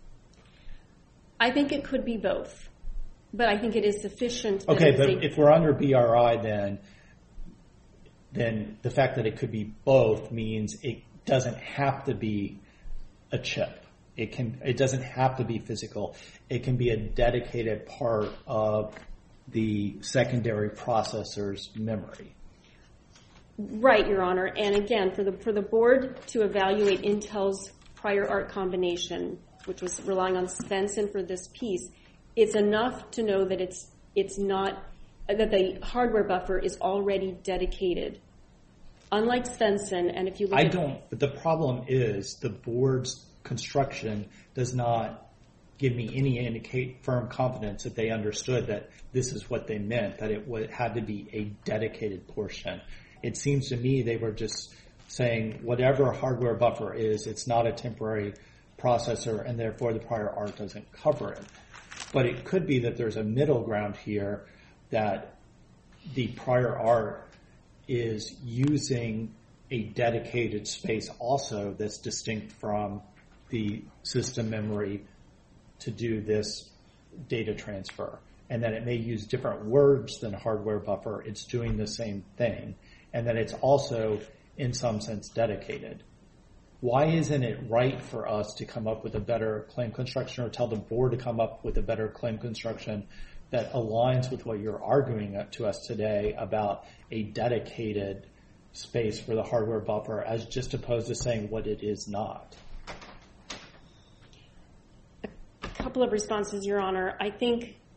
I think it could be both, but I think it is sufficient. That
Okay,
it's
but
a-
if we're under B R I, then then the fact that it could be both means it doesn't have to be a chip. It can. It doesn't have to be physical. It can be a dedicated part of the secondary processor's memory.
Right, Your Honor. And again, for the for the board to evaluate Intel's prior art combination, which was relying on Svensson for this piece, it's enough to know that it's it's not that the hardware buffer is already dedicated. Unlike Svensson, and if you look
I
at
don't. But the problem is the board's construction does not give me any indicate firm confidence that they understood that this is what they meant, that it would, had to be a dedicated portion. It seems to me they were just saying whatever hardware buffer is, it's not a temporary processor, and therefore the prior art doesn't cover it. But it could be that there's a middle ground here, that the prior art is using a dedicated space also that's distinct from the system memory to do this data transfer. And that it may use different words than hardware buffer. It's doing the same thing. And that it's also, in some sense, dedicated. Why isn't it right for us to come up with a better claim construction, or tell the board to come up with a better claim construction that aligns with what you're arguing to us today about a dedicated space for the hardware buffer, as just opposed to saying what it is not?
a couple of responses, Your Honor. I think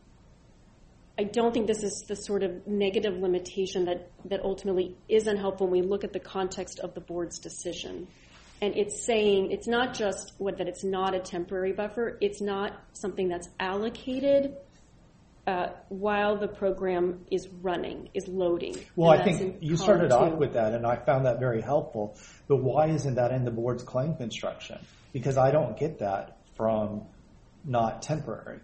I don't think this is the sort of negative limitation that, that ultimately is unhelpful when we look at the context of the board's decision. And it's saying it's not just what, that it's not a temporary buffer. It's not something that's allocated uh, while the program is running, is loading.
Well,
And
I
that's
think
in
you started
column
off
two.
with that, and I found that very helpful. But why isn't that in the board's claim construction? Because I don't get that from not temporary.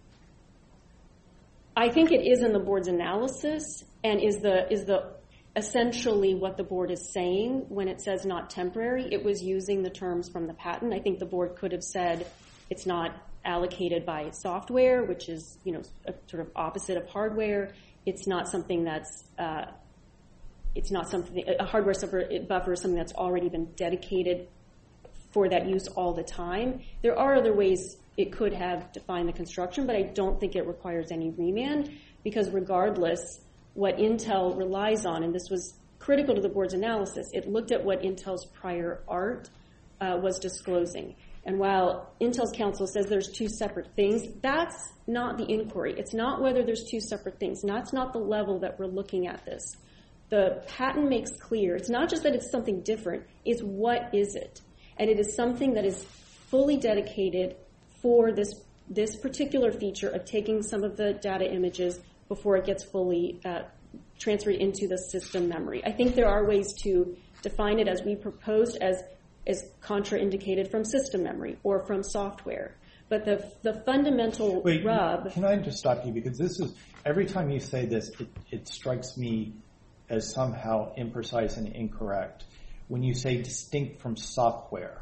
I think it is in the board's analysis and is the is the essentially what the board is saying when it says not temporary. It was using the terms from the patent. I think the board could have said it's not allocated by software, which is, you know, a sort of opposite of hardware. It's not something that's uh, it's not something a hardware buffer is something that's already been dedicated for that use all the time. There are other ways it could have defined the construction, but I don't think it requires any remand, because regardless, what Intel relies on, and this was critical to the board's analysis, it looked at what Intel's prior art uh, was disclosing. And while Intel's counsel says there's two separate things, that's not the inquiry. It's not whether there's two separate things. And that's not the level that we're looking at this. The patent makes clear, it's not just that it's something different, it's what is it? And it is something that is fully dedicated for this this particular feature of taking some of the data images before it gets fully uh, transferred into the system memory. I think there are ways to define it as we proposed as, as contraindicated from system memory or from software. But the the fundamental
Wait,
rub...
Can I just stop you? Because this is, every time you say this, it, it strikes me as somehow imprecise and incorrect. When you say distinct from software,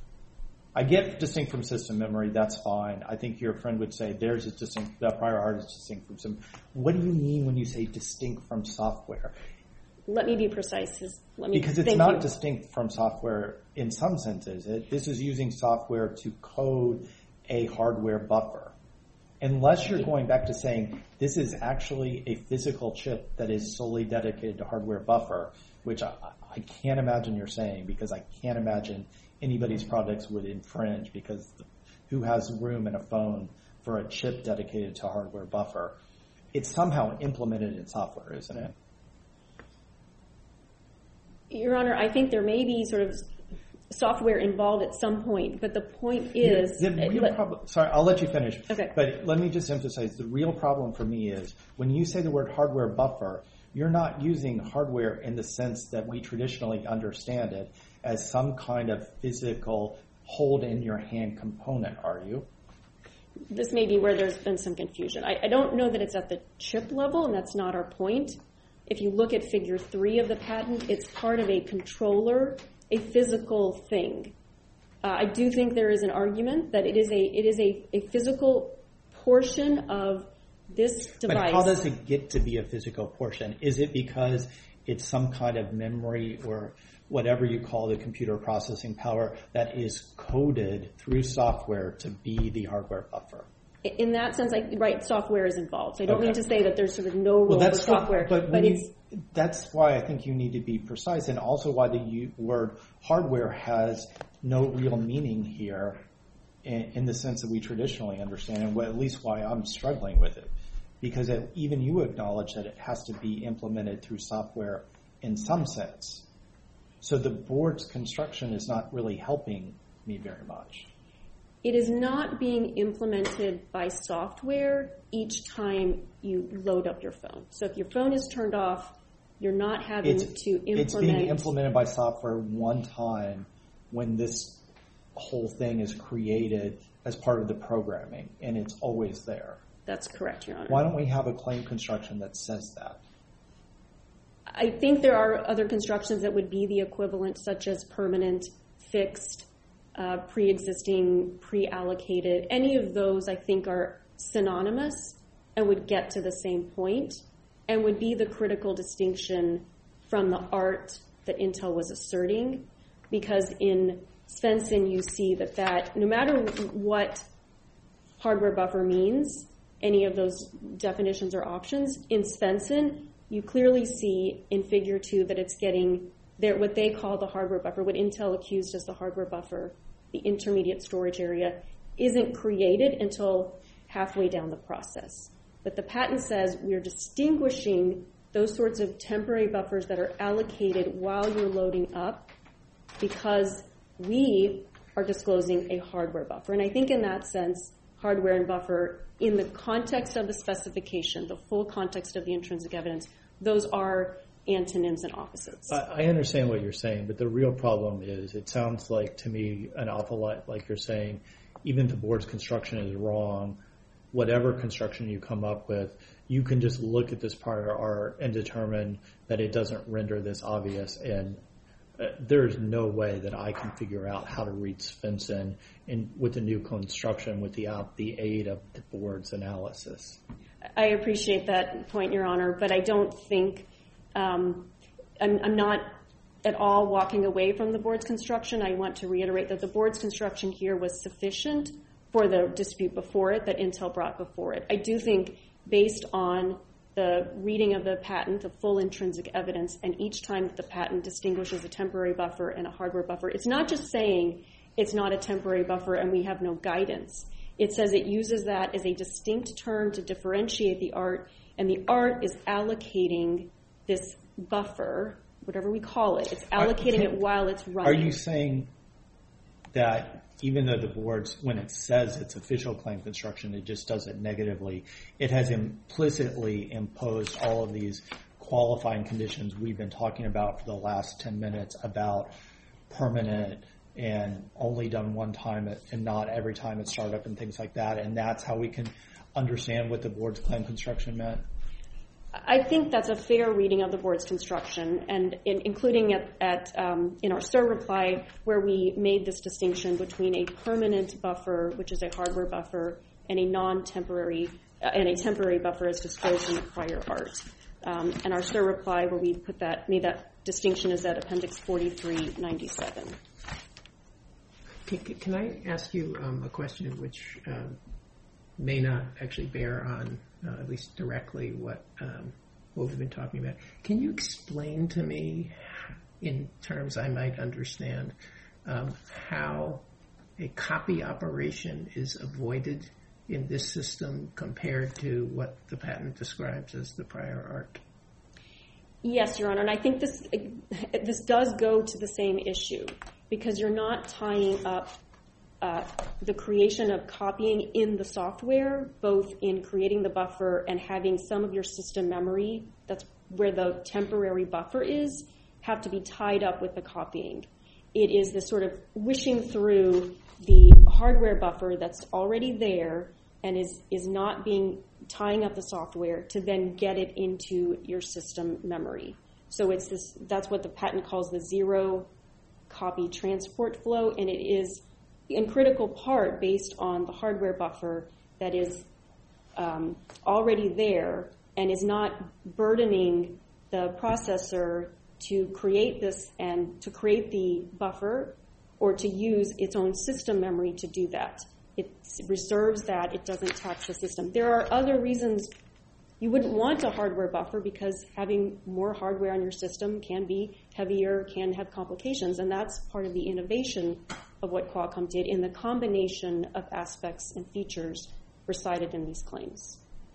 I get distinct from system memory, that's fine. I think your friend would say theirs is distinct, that prior art is distinct from some. What do you mean when you say distinct from software?
Let me be precise. Let me,
Because it's
thank
not
you.
distinct from software in some senses. It, this is using software to code a hardware buffer. Unless you're going back to saying this is actually a physical chip that is solely dedicated to hardware buffer, which I, I can't imagine you're saying, because I can't imagine anybody's products would infringe, because who has room in a phone for a chip dedicated to hardware buffer? It's somehow implemented in software, isn't it?
Your Honor, I think there may be sort of software involved at some point, but the point is...
The real
let-
problem, sorry, I'll let you finish.
Okay.
But let me just emphasize, the real problem for me is when you say the word hardware buffer, you're not using hardware in the sense that we traditionally understand it as some kind of physical hold-in-your-hand component, are you?
This may be where there's been some confusion. I, I don't know that it's at the chip level, and that's not our point. If you look at figure three of the patent, it's part of a controller, a physical thing. Uh, I do think there is an argument that it is a it is a, a physical portion of this device.
But how does it get to be a physical portion? Is it because it's some kind of memory or whatever you call the computer processing power that is coded through software to be the hardware buffer?
In that sense, I, right, software is involved. So I don't
Okay.
mean to say that there's sort of no role
Well,
for
that's what-
software,
but,
but
when
it's
you, that's why I think you need to be precise, and also why the u- word hardware has no real meaning here in, in the sense that we traditionally understand, and at least why I'm struggling with it. Because it, even you acknowledge that it has to be implemented through software in some sense. So the board's construction is not really helping me very much.
It is not being implemented by software each time you load up your phone. So if your phone is turned off, you're not having
It's,
to implement.
it's being implemented by software one time when this whole thing is created as part of the programming, and it's always there.
That's correct, Your Honor.
Why don't we have a claim construction that says that?
I think there are other constructions that would be the equivalent, such as permanent, fixed, uh, pre-existing, pre-allocated. Any of those, I think, are synonymous and would get to the same point and would be the critical distinction from the art that Intel was asserting, because in Svensson you see that, that no matter what hardware buffer means, any of those definitions or options, in Svensson you clearly see in figure two that it's getting their, what they call the hardware buffer, what Intel accused as the hardware buffer, the intermediate storage area, isn't created until halfway down the process. But the patent says we're distinguishing those sorts of temporary buffers that are allocated while you're loading up because we are disclosing a hardware buffer. And I think in that sense, hardware and buffer, in the context of the specification, the full context of the intrinsic evidence, those are antonyms and opposites.
I, I understand what you're saying, but the real problem is it sounds like to me an awful lot like you're saying, even if the board's construction is wrong, whatever construction you come up with, you can just look at this prior art and determine that it doesn't render this obvious, and uh, there's no way that I can figure out how to read Svensson in, with the new construction without the aid of the board's analysis.
I appreciate that point, Your Honor, but I don't think, um, I'm, I'm not at all walking away from the board's construction. I want to reiterate that the board's construction here was sufficient for the dispute before it that Intel brought before it. I do think based on the reading of the patent, the full intrinsic evidence, and each time that the patent distinguishes a temporary buffer and a hardware buffer, it's not just saying it's not a temporary buffer and we have no guidance. It says it uses that as a distinct term to differentiate the art, and the art is allocating this buffer, whatever we call it, it's allocating it while it's running.
Are you saying that even though the board's, when it says it's official claim construction, it just does it negatively, it has implicitly imposed all of these qualifying conditions we've been talking about for the last ten minutes about permanent and only done one time and not every time at startup and things like that, and that's how we can understand what the board's claim construction meant?
I think that's a fair reading of the board's construction, and in, including at, at um, in our S I R reply where we made this distinction between a permanent buffer, which is a hardware buffer, and a non-temporary uh, and a temporary buffer as disclosed in the prior art. Um, and our S I R reply where we put that made that distinction is at Appendix forty-three ninety-seven.
Can, can I ask you um, a question which um, may not actually bear on, uh, at least directly, what um, what we've been talking about? Can you explain to me, in terms I might understand, um, how a copy operation is avoided in this system compared to what the patent describes as the prior art?
Yes, Your Honor, and I think this this does go to the same issue, because you're not tying up uh, the creation of copying in the software, both in creating the buffer and having some of your system memory, that's where the temporary buffer is, have to be tied up with the copying. It is the sort of wishing through the hardware buffer that's already there and is, is not being tying up the software to then get it into your system memory. So it's this, that's what the patent calls the zero copy transport flow, and it is in critical part based on the hardware buffer that is um, already there and is not burdening the processor to create this and to create the buffer or to use its own system memory to do that. It reserves that. It doesn't tax the system. There are other reasons you wouldn't want a hardware buffer, because having more hardware on your system can be heavier, can have complications, and that's part of the innovation of what Qualcomm did in the combination of aspects and features recited in these claims.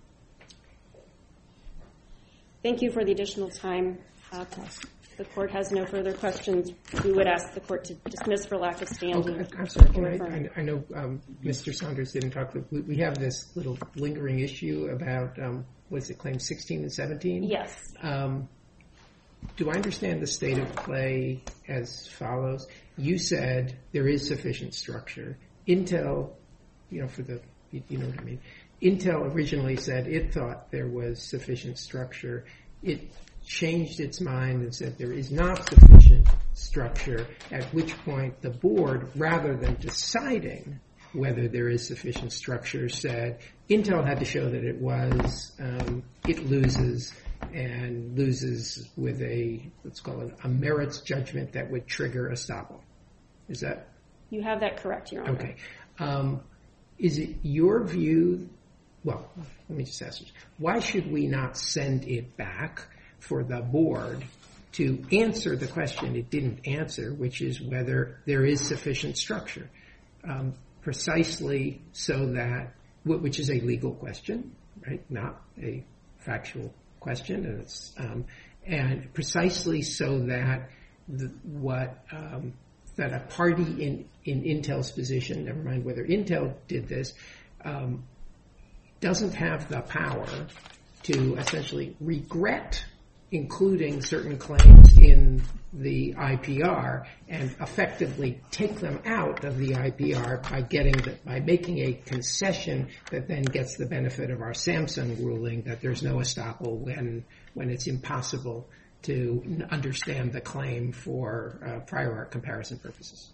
Thank you for the additional time. Uh, if the court has no further questions, we would ask the court to dismiss for lack of standing.
Okay, I'm sorry. Can I, I, I know um, Mister Saunders didn't talk. We, we have this little lingering issue about um, was it claims sixteen and seventeen?
Yes. Um,
do I understand the state of play as follows? You said there is sufficient structure. Intel, you know, for the, you, you know what I mean. Intel originally said it thought there was sufficient structure. It changed its mind and said there is not sufficient structure, at which point the board, rather than deciding whether there is sufficient structure, said Intel had to show that it was, um, it loses, and loses with a, let's call it a merits judgment that would trigger estoppel. Is that?
You have that correct, Your Honor.
Okay. Um, is it your view, well, let me just ask you, why should we not send it back for the board to answer the question it didn't answer, which is whether there is sufficient structure, um, precisely so that, which is a legal question, right? Not a factual question, and it's um, and precisely so that the, what um, that a party in in Intel's position, never mind whether Intel did this, um, doesn't have the power to essentially regret including certain claims in the I P R and effectively take them out of the I P R by getting the, by making a concession that then gets the benefit of our Samsung ruling that there's no estoppel when when it's impossible to understand the claim for uh, prior art comparison purposes.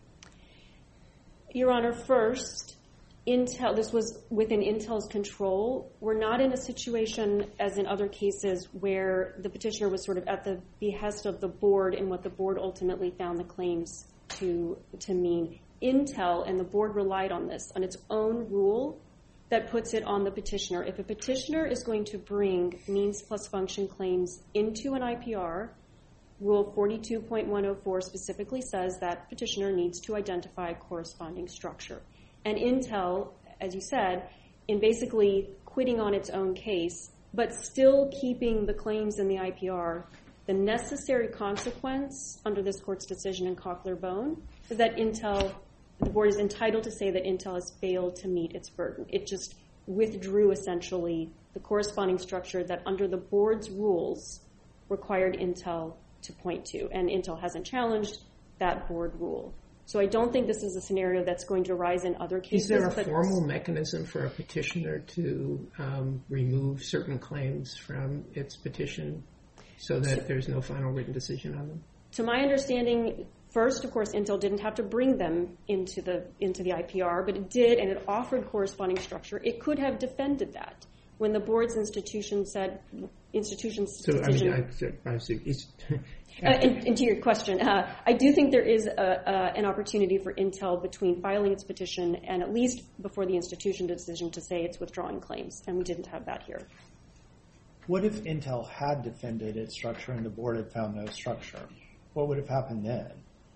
Your Honor, first, Intel, this was within Intel's control. We're not in a situation, as in other cases, where the petitioner was sort of at the behest of the board and what the board ultimately found the claims to, to mean. Intel and the board relied on this, on its own rule that puts it on the petitioner. If a petitioner is going to bring means plus function claims into an I P R, Rule forty-two point one oh four specifically says that petitioner needs to identify a corresponding structure. And Intel, as you said, in basically quitting on its own case, but still keeping the claims in the I P R, the necessary consequence under this court's decision in Cochlear-Bone is that Intel, the board is entitled to say that Intel has failed to meet its burden. It just withdrew essentially the corresponding structure that under the board's rules required Intel to point to, and Intel hasn't challenged that board rule. So I don't think this is a scenario that's going to arise in other cases.
Is there a formal mechanism for a petitioner to um, remove certain claims from its petition so that there's no final written decision on them?
To my understanding, first, of course, Intel didn't have to bring them into the into the I P R, but it did, and it offered corresponding structure. It could have defended that. When the board's institution said, institution's
so,
decision...
I mean, I, I, it's,
uh, and, and to your question, uh, I do think there is a, uh, an opportunity for Intel between filing its petition and at least before the institution decision to say it's withdrawing claims, and we didn't have that here.
What if Intel had defended its structure and the board had found no structure? What would have happened then?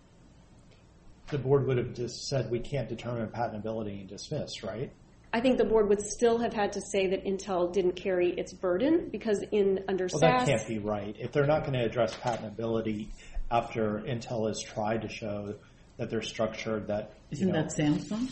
The board would have just said we can't determine patentability and dismiss, right?
I think the board would still have had to say that Intel didn't carry its burden because in under
well,
S A S...
Well, that can't be right. If they're not going to address patentability after Intel has tried to show that they're structured, that...
Isn't
you know,
that Samsung?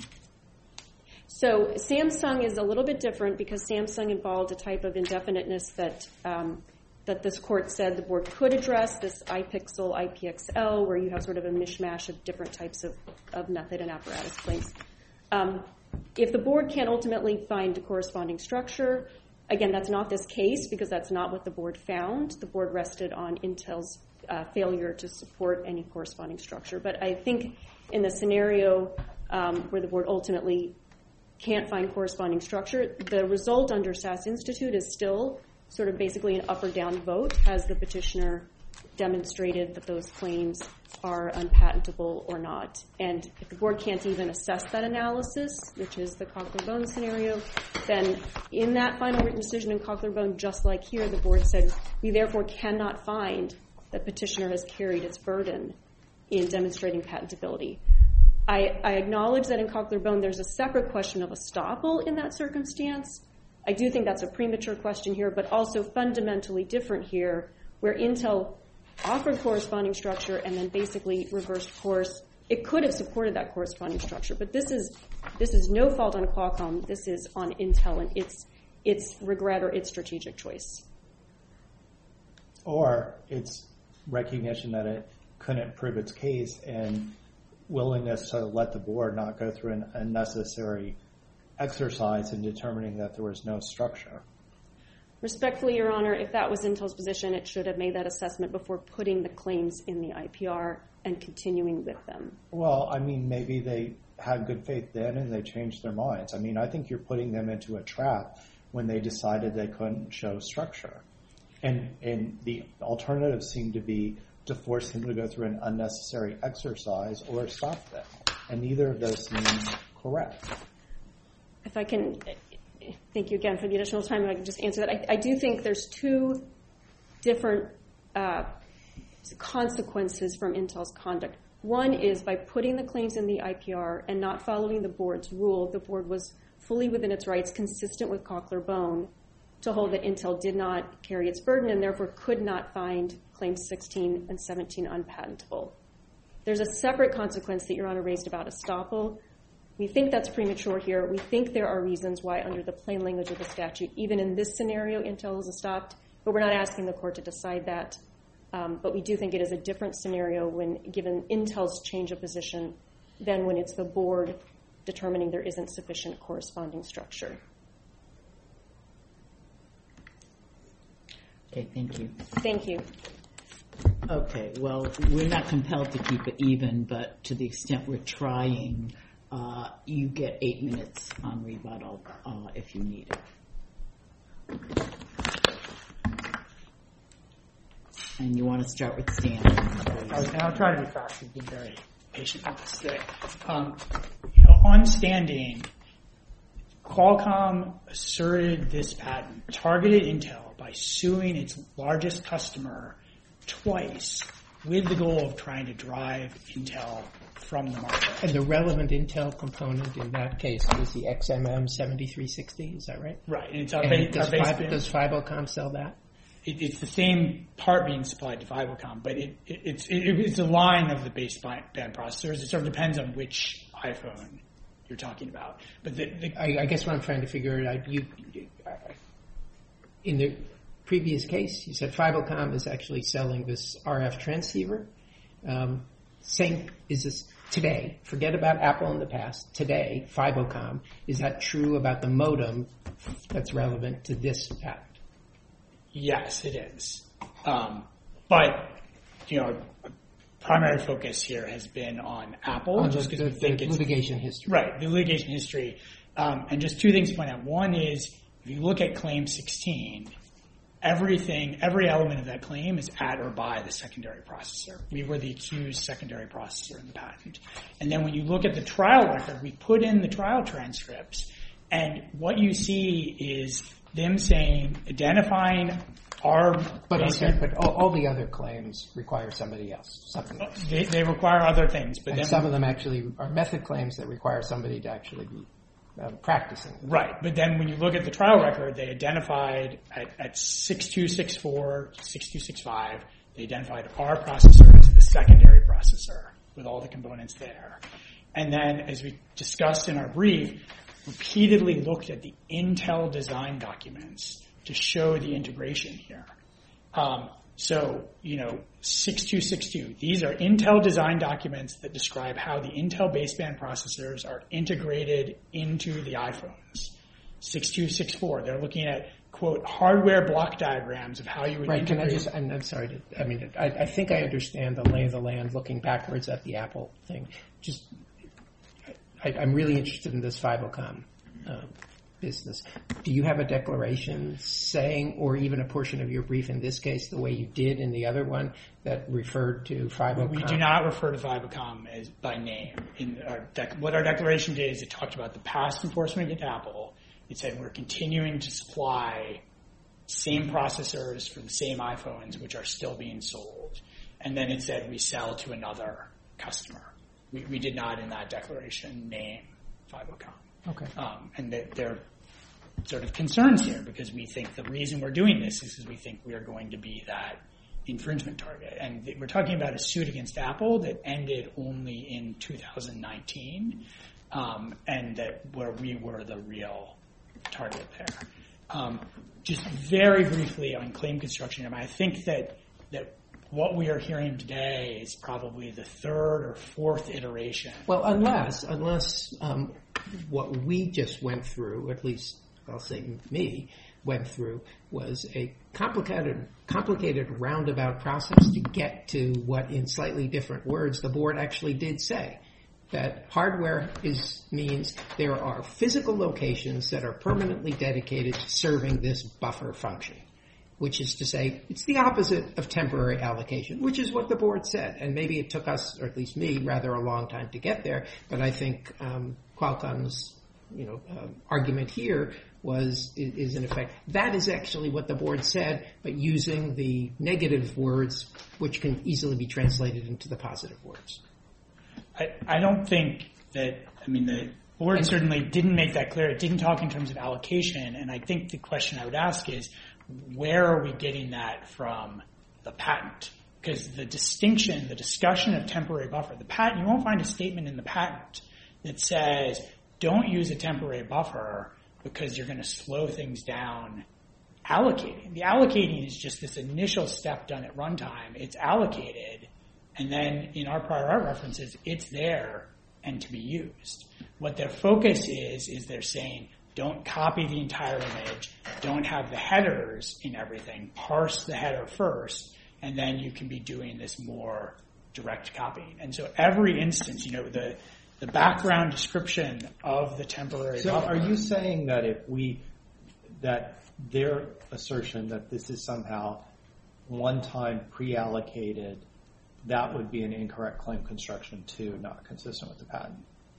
So Samsung is a little bit different because Samsung involved a type of indefiniteness that um, that this court said the board could address, this iPixel, I P X L, where you have sort of a mishmash of different types of, of method and apparatus claims. Um, if the board can't ultimately find a corresponding structure, again, that's not this case because that's not what the board found. The board rested on Intel's uh, failure to support any corresponding structure. But I think in the scenario um, where the board ultimately can't find corresponding structure, the result under S A S Institute is still sort of basically an up or down vote. Has the petitioner demonstrated that those claims are unpatentable or not? And if the board can't even assess that analysis, which is the Cochlear-Bone scenario, then in that final written decision in Cochlear-Bone, just like here, the board said, we therefore cannot find that petitioner has carried its burden in demonstrating patentability. I, I acknowledge that in Cochlear-Bone there's a separate question of estoppel in that circumstance. I do think that's a premature question here, but also fundamentally different here, where Intel offered corresponding structure and then basically reversed course. It could have supported that corresponding structure, but this is this is no fault on Qualcomm. This is on Intel and its its regret or its strategic choice.
Or it's recognition that it couldn't prove its case and willingness to let the board not go through an unnecessary exercise in determining that there was no structure.
Respectfully, Your Honor, if that was Intel's position, it should have made that assessment before putting the claims in the I P R and continuing with them.
Well, I mean, maybe they had good faith then and they changed their minds. I mean, I think you're putting them into a trap when they decided they couldn't show structure. And, and the alternative seemed to be to force him to go through an unnecessary exercise or stop them. And neither of those seems correct.
If I can, thank you again for the additional time, if I can just answer that. I, I do think there's two different uh, consequences from Intel's conduct. One is by putting the claims in the I P R and not following the board's rule, the board was fully within its rights, consistent with Cochler-Bone, to hold that Intel did not carry its burden and therefore could not find claims sixteen and seventeen unpatentable. There's a separate consequence that Your Honor raised about estoppel. We think that's premature here. We think there are reasons why under the plain language of the statute, even in this scenario, Intel is estopped, but we're not asking the court to decide that. Um, but we do think it is a different scenario when given Intel's change of position than when it's the board determining there isn't sufficient corresponding structure.
Okay, thank you.
Thank you.
Okay, well, we're not compelled to keep it even, but to the extent we're trying, uh, you get eight minutes on rebuttal uh, if you need it. And you want to start with standing.
And I'll try to be fast. You've been very patient with us today. Um, you know, on standing, Qualcomm asserted this patent, targeted Intel by suing its largest customer twice with the goal of trying to drive Intel from the market.
And the relevant Intel component in that case was the X M M seventy-three sixty, is that right?
Right, and it's our,
And
ba-
does,
our base
Fi-
band.
does Fibocom sell that?
It, it's the same part being supplied to Fibocom, but it, it, it's it, it's a line of the baseband processors. It sort of depends on which iPhone you're talking about. But the, the,
I, I guess what I'm trying to figure out, you, in the previous case, you said Fibocom is actually selling this R F transceiver. Um, same is this today. Forget about Apple in the past. Today, Fibocom, is that true about the modem that's relevant to this patent?
yes, it is. Um, but you know, primary focus here has been on Apple,
On
just
the,
because
the,
we think
the
it's
litigation history.
right. The litigation history, um, and just two things to point out. One is if you look at Claim sixteen. Everything, every element of that claim is at or by the secondary processor. We were the accused secondary processor in the patent. And then when you look at the trial record, we put in the trial transcripts, and what you see is them saying, identifying our...
But, okay, but all, all the other claims require somebody else, something else.
They, they require other things, but
And
then...
some of them actually are method claims that require somebody to actually be uh, practicing.
Right, but then when you look at the trial record, they identified at, at six two six four, six two six five, they identified our processor as the secondary processor with all the components there. And then, as we discussed in our brief, repeatedly looked at the Intel design documents to show the integration here. Um, so, you know, six two six two, these are Intel design documents that describe how the Intel baseband processors are integrated into the iPhones. six two six four, they're looking at, quote, hardware block diagrams of how you would
Right,
integrate.
can I just, I'm, I'm sorry, to, I mean, I, I think I understand the lay of the land looking backwards at the Apple thing. Just, I, I'm really interested in this Fibocom um, business. Do you have a declaration saying, or even a portion of your brief in this case, the way you did in the other one, that referred to Fibocom?
We do not refer to Fibocom as by name. In our dec- what our declaration did is it talked about the past enforcement against Apple. It said we're continuing to supply same processors for the same iPhones, which are still being sold. And then it said we sell to another customer. We, we did not in that declaration name Fibocom.
Okay. Um,
and that there are sort of concerns here because we think the reason we're doing this is because we think we are going to be that infringement target. And th- we're talking about a suit against Apple that ended only in two thousand nineteen, um, and that where we were the real target there. Um, just very briefly on claim construction, I mean, I think that that what we are hearing today is probably the third or fourth iteration.
Well, unless, unless um, what we just went through, at least I'll say me, went through, was a complicated, complicated roundabout process to get to what, in slightly different words, the board actually did say. That hardware is means there are physical locations that are permanently dedicated to serving this buffer function, which is to say it's the opposite of temporary allocation, which is what the board said. And maybe it took us, or at least me, rather a long time to get there. But I think um, Qualcomm's you know, um, argument here was is, is in effect that is actually what the board said, but using the negative words, which can easily be translated into the positive words.
I, I don't think that, I mean, the, board
And-
certainly didn't make that clear. It didn't talk in terms of allocation, and I think the question I would ask is, where are we getting that from the patent? Because the distinction, the discussion of temporary buffer, the patent, you won't find a statement in the patent that says, don't use a temporary buffer because you're going to slow things down allocating. The allocating is just this initial step done at runtime. It's allocated, and then in our prior art references, it's there and to be used. What their focus is, is they're saying, don't copy the entire image, don't have the headers in everything, parse the header first, and then you can be doing this more direct copying. And so every instance, you know, the the background description of the temporary
So
buffer.
are you saying that if we, that their assertion that this is somehow one-time pre-allocated, that would be an incorrect claim construction too, not consistent with the patent?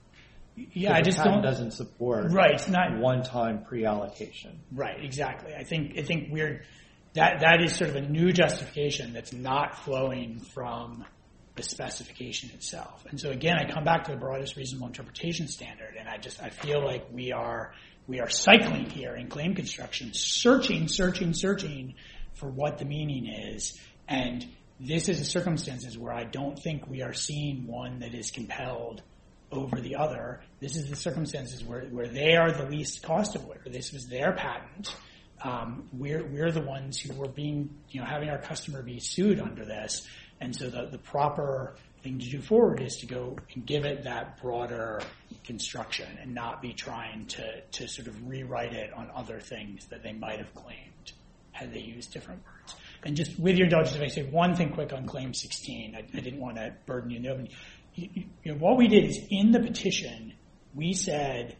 Yeah, I just
the patent
don't.
doesn't support
Right, it's not
one-time pre-allocation.
right. Exactly. I think I think we're that that is sort of a new justification that's not flowing from the specification itself. And so again, I come back to the broadest reasonable interpretation standard, and I just I feel like we are we are cycling here in claim construction, searching, searching, searching for what the meaning is, and this is a circumstances where I don't think we are seeing one that is compelled over the other. This is the circumstances where, where they are the least cost avoider. This was their patent. Um, we're we're the ones who were being, you know, having our customer be sued under this. And so the, the proper thing to do forward is to go and give it that broader construction and not be trying to, to sort of rewrite it on other things that they might have claimed had they used different words. And just with your indulgence, if I say one thing quick on Claim sixteen, I, I didn't want to burden you. No, you, you know, what we did is in the petition, we said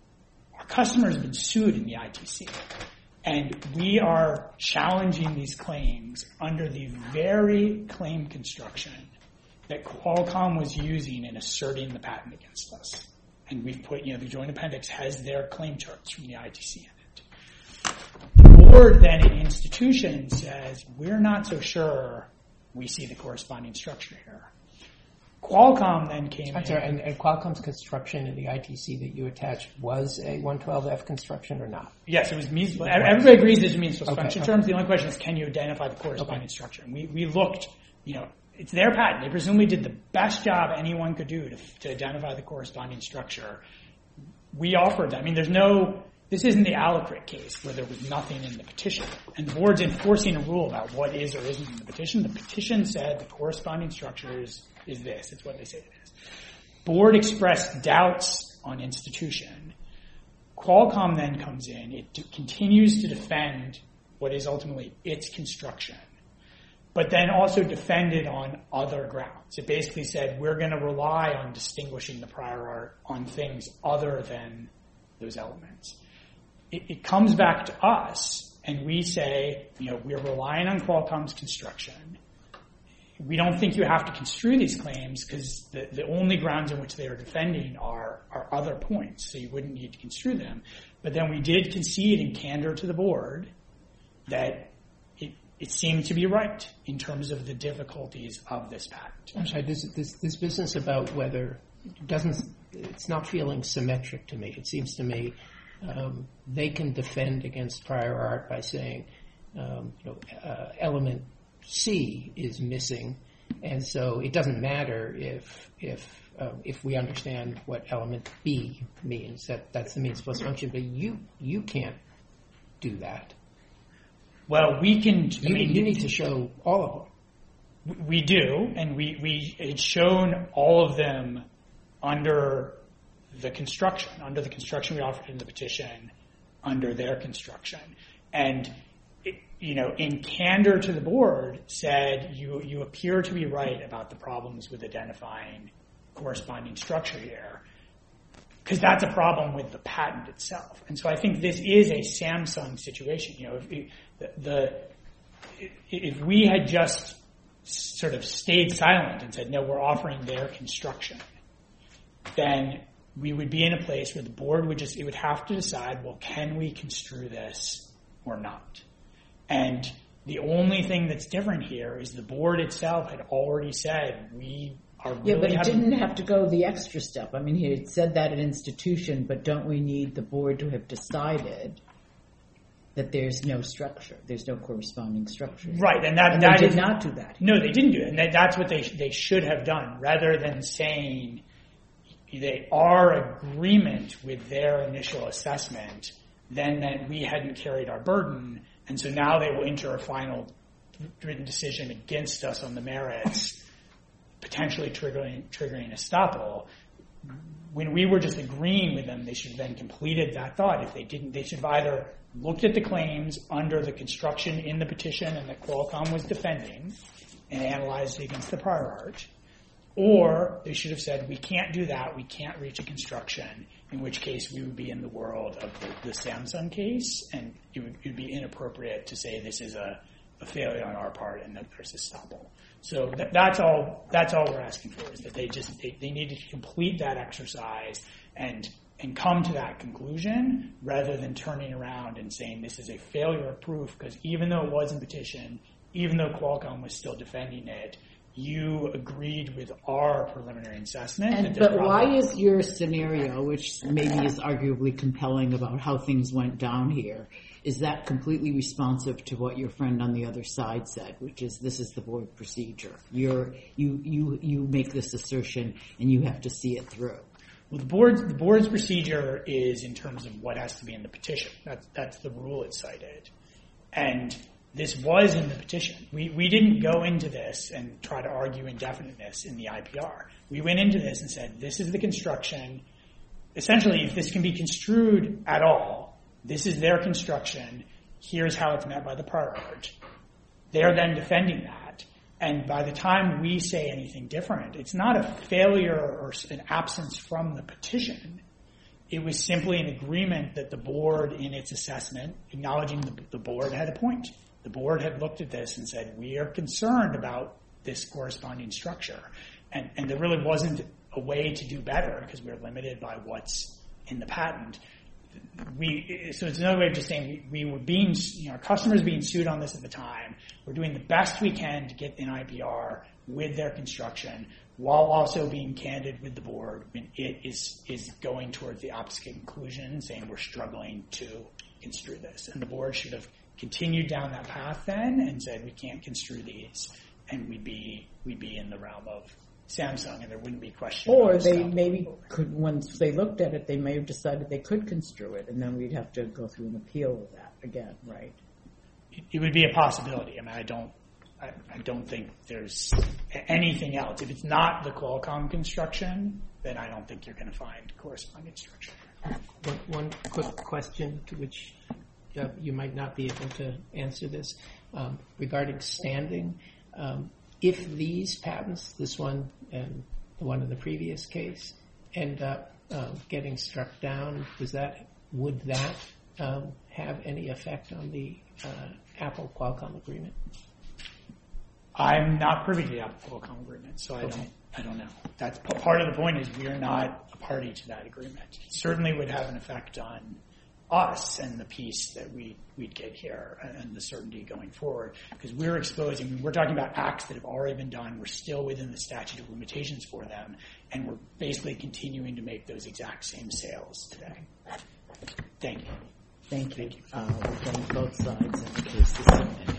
our customer has been sued in the I T C. And we are challenging these claims under the very claim construction that Qualcomm was using in asserting the patent against us. And we've put, you know, the joint appendix has their claim charts from the I T C in it. The board then in institution says, we're not so sure we see the corresponding structure here. Qualcomm then came
I'm
in.
sorry, and, and Qualcomm's construction in the I T C that you attached was a one twelve F construction or not?
Yes, it was means. Everybody agrees this means
Okay,
function
okay.
terms. The only question is, can you identify the corresponding
Okay.
structure? And we, we looked, you know, it's their patent. They presumably did the best job anyone could do to, to identify the corresponding structure. We offered that. I mean, there's no, this isn't the Alacrit case where there was nothing in the petition. And the board's enforcing a rule about what is or isn't in the petition. The petition said the corresponding structure is, is this. It's what they say it is. Board expressed doubts on institution. Qualcomm then comes in. It d- continues to defend what is ultimately its construction, but then also defended on other grounds. It basically said, we're going to rely on distinguishing the prior art on things other than those elements. It, it comes back to us, and we say, you know, we're relying on Qualcomm's construction. We don't think you have to construe these claims because the, the only grounds in which they are defending are, are other points, so you wouldn't need to construe them. But then we did concede in candor to the board that it, it seemed to be right in terms of the difficulties of this patent.
I'm sorry, this, this, this business about whether it doesn't, it's not feeling symmetric to me. It seems to me um, they can defend against prior art by saying, um, you know, uh, element C is missing, and so it doesn't matter if if uh, if we understand what element B means. That that's the means plus function. But you you can't do that.
Well, we can. I
You,
mean,
you need to show all of them.
We do, and we, we it's shown all of them under the construction, under the construction we offered in the petition, under their construction. And, it, you know, in candor to the board, said you you appear to be right about the problems with identifying corresponding structure here, because that's a problem with the patent itself. And so I think this is a Samsung situation. You know, if the, the if we had just sort of stayed silent and said, no, we're offering their construction, then we would be in a place where the board would just, it would have to decide, well, can we construe this or not? And the only thing that's different here is the board itself had already said, we are really
Yeah, but it
having,
didn't have to go the extra step. I mean, he had said that at institution, but don't we need the board to have decided that there's no structure, there's no corresponding structure?
right, and that
And
that
they did
is-
not do that.
No, they didn't do it, and that, that's what they they should have done, rather than saying they are agreement with their initial assessment, then that we hadn't carried our burden, and so now they will enter a final written decision against us on the merits, potentially triggering triggering estoppel. When we were just agreeing with them, they should have then completed that thought. If they didn't, they should have either looked at the claims under the construction in the petition and that Qualcomm was defending and analyzed it against the prior art, or they should have said, we can't do that, we can't reach a construction, in which case we would be in the world of the, the Samsung case, and it would, it would be inappropriate to say this is a, a failure on our part and that there's estoppel. So that, that's all. That's all we're asking for, is that they just they, they needed to complete that exercise and and come to that conclusion, rather than turning around and saying this is a failure of proof, because even though it was in petition, even though Qualcomm was still defending it, you agreed with our preliminary assessment.
And,
that there's
but
probably-
why is your scenario, which maybe is arguably compelling about how things went down here, is that completely responsive to what your friend on the other side said, which is this is the board procedure? You're, you, you, you make this assertion and you have to see it through.
Well, the board's the board's procedure is in terms of what has to be in the petition. That's that's the rule it cited, and this was in the petition. We we didn't go into this and try to argue indefiniteness in the I P R. We went into this and said this is the construction. Essentially, if this can be construed at all, this is their construction. Here's how it's met by the prior art. They're then defending that. And by the time we say anything different, it's not a failure or an absence from the petition. It was simply an agreement that the board, in its assessment, acknowledging the, the board had a point. The board had looked at this and said, we are concerned about this corresponding structure. And, and there really wasn't a way to do better because we were limited by what's in the patent. We, so it's another way of just saying we, we were being, you know, our customers being sued on this at the time. We're doing the best we can to get an I P R with their construction, while also being candid with the board when it is is going towards the opposite conclusion, saying we're struggling to construe this. And the board should have continued down that path then and said we can't construe these, and we'd be we'd be in the realm of Samsung, and there wouldn't be question.
Or
about
they
stuff.
maybe could, once they looked at it, they may have decided they could construe it, and then we'd have to go through an appeal of that again, right?
It would be a possibility. I mean, I don't, I, I don't think there's anything else. If it's not the Qualcomm construction, then I don't think you're going to find corresponding structure.
One, one quick question to which uh, you might not be able to answer this um, regarding standing. Um, if these patents, this one and the one in the previous case, end up um, getting struck down, does that would that um, have any effect on the uh, Apple-Qualcomm agreement?
I'm not privy to the Apple Qualcomm agreement, so I
Okay.
don't, I don't know. That's p- part of the point is we are not a party to that agreement. It certainly would have an effect on us and the piece that we we'd get here and the certainty going forward, because we're exposing. We're talking about acts that have already been done. We're still within the statute of limitations for them, and we're basically continuing to make those exact same sales today. Thank you.
Thank you.
Thank you.
Uh, we thank both sides, and the case is submitted.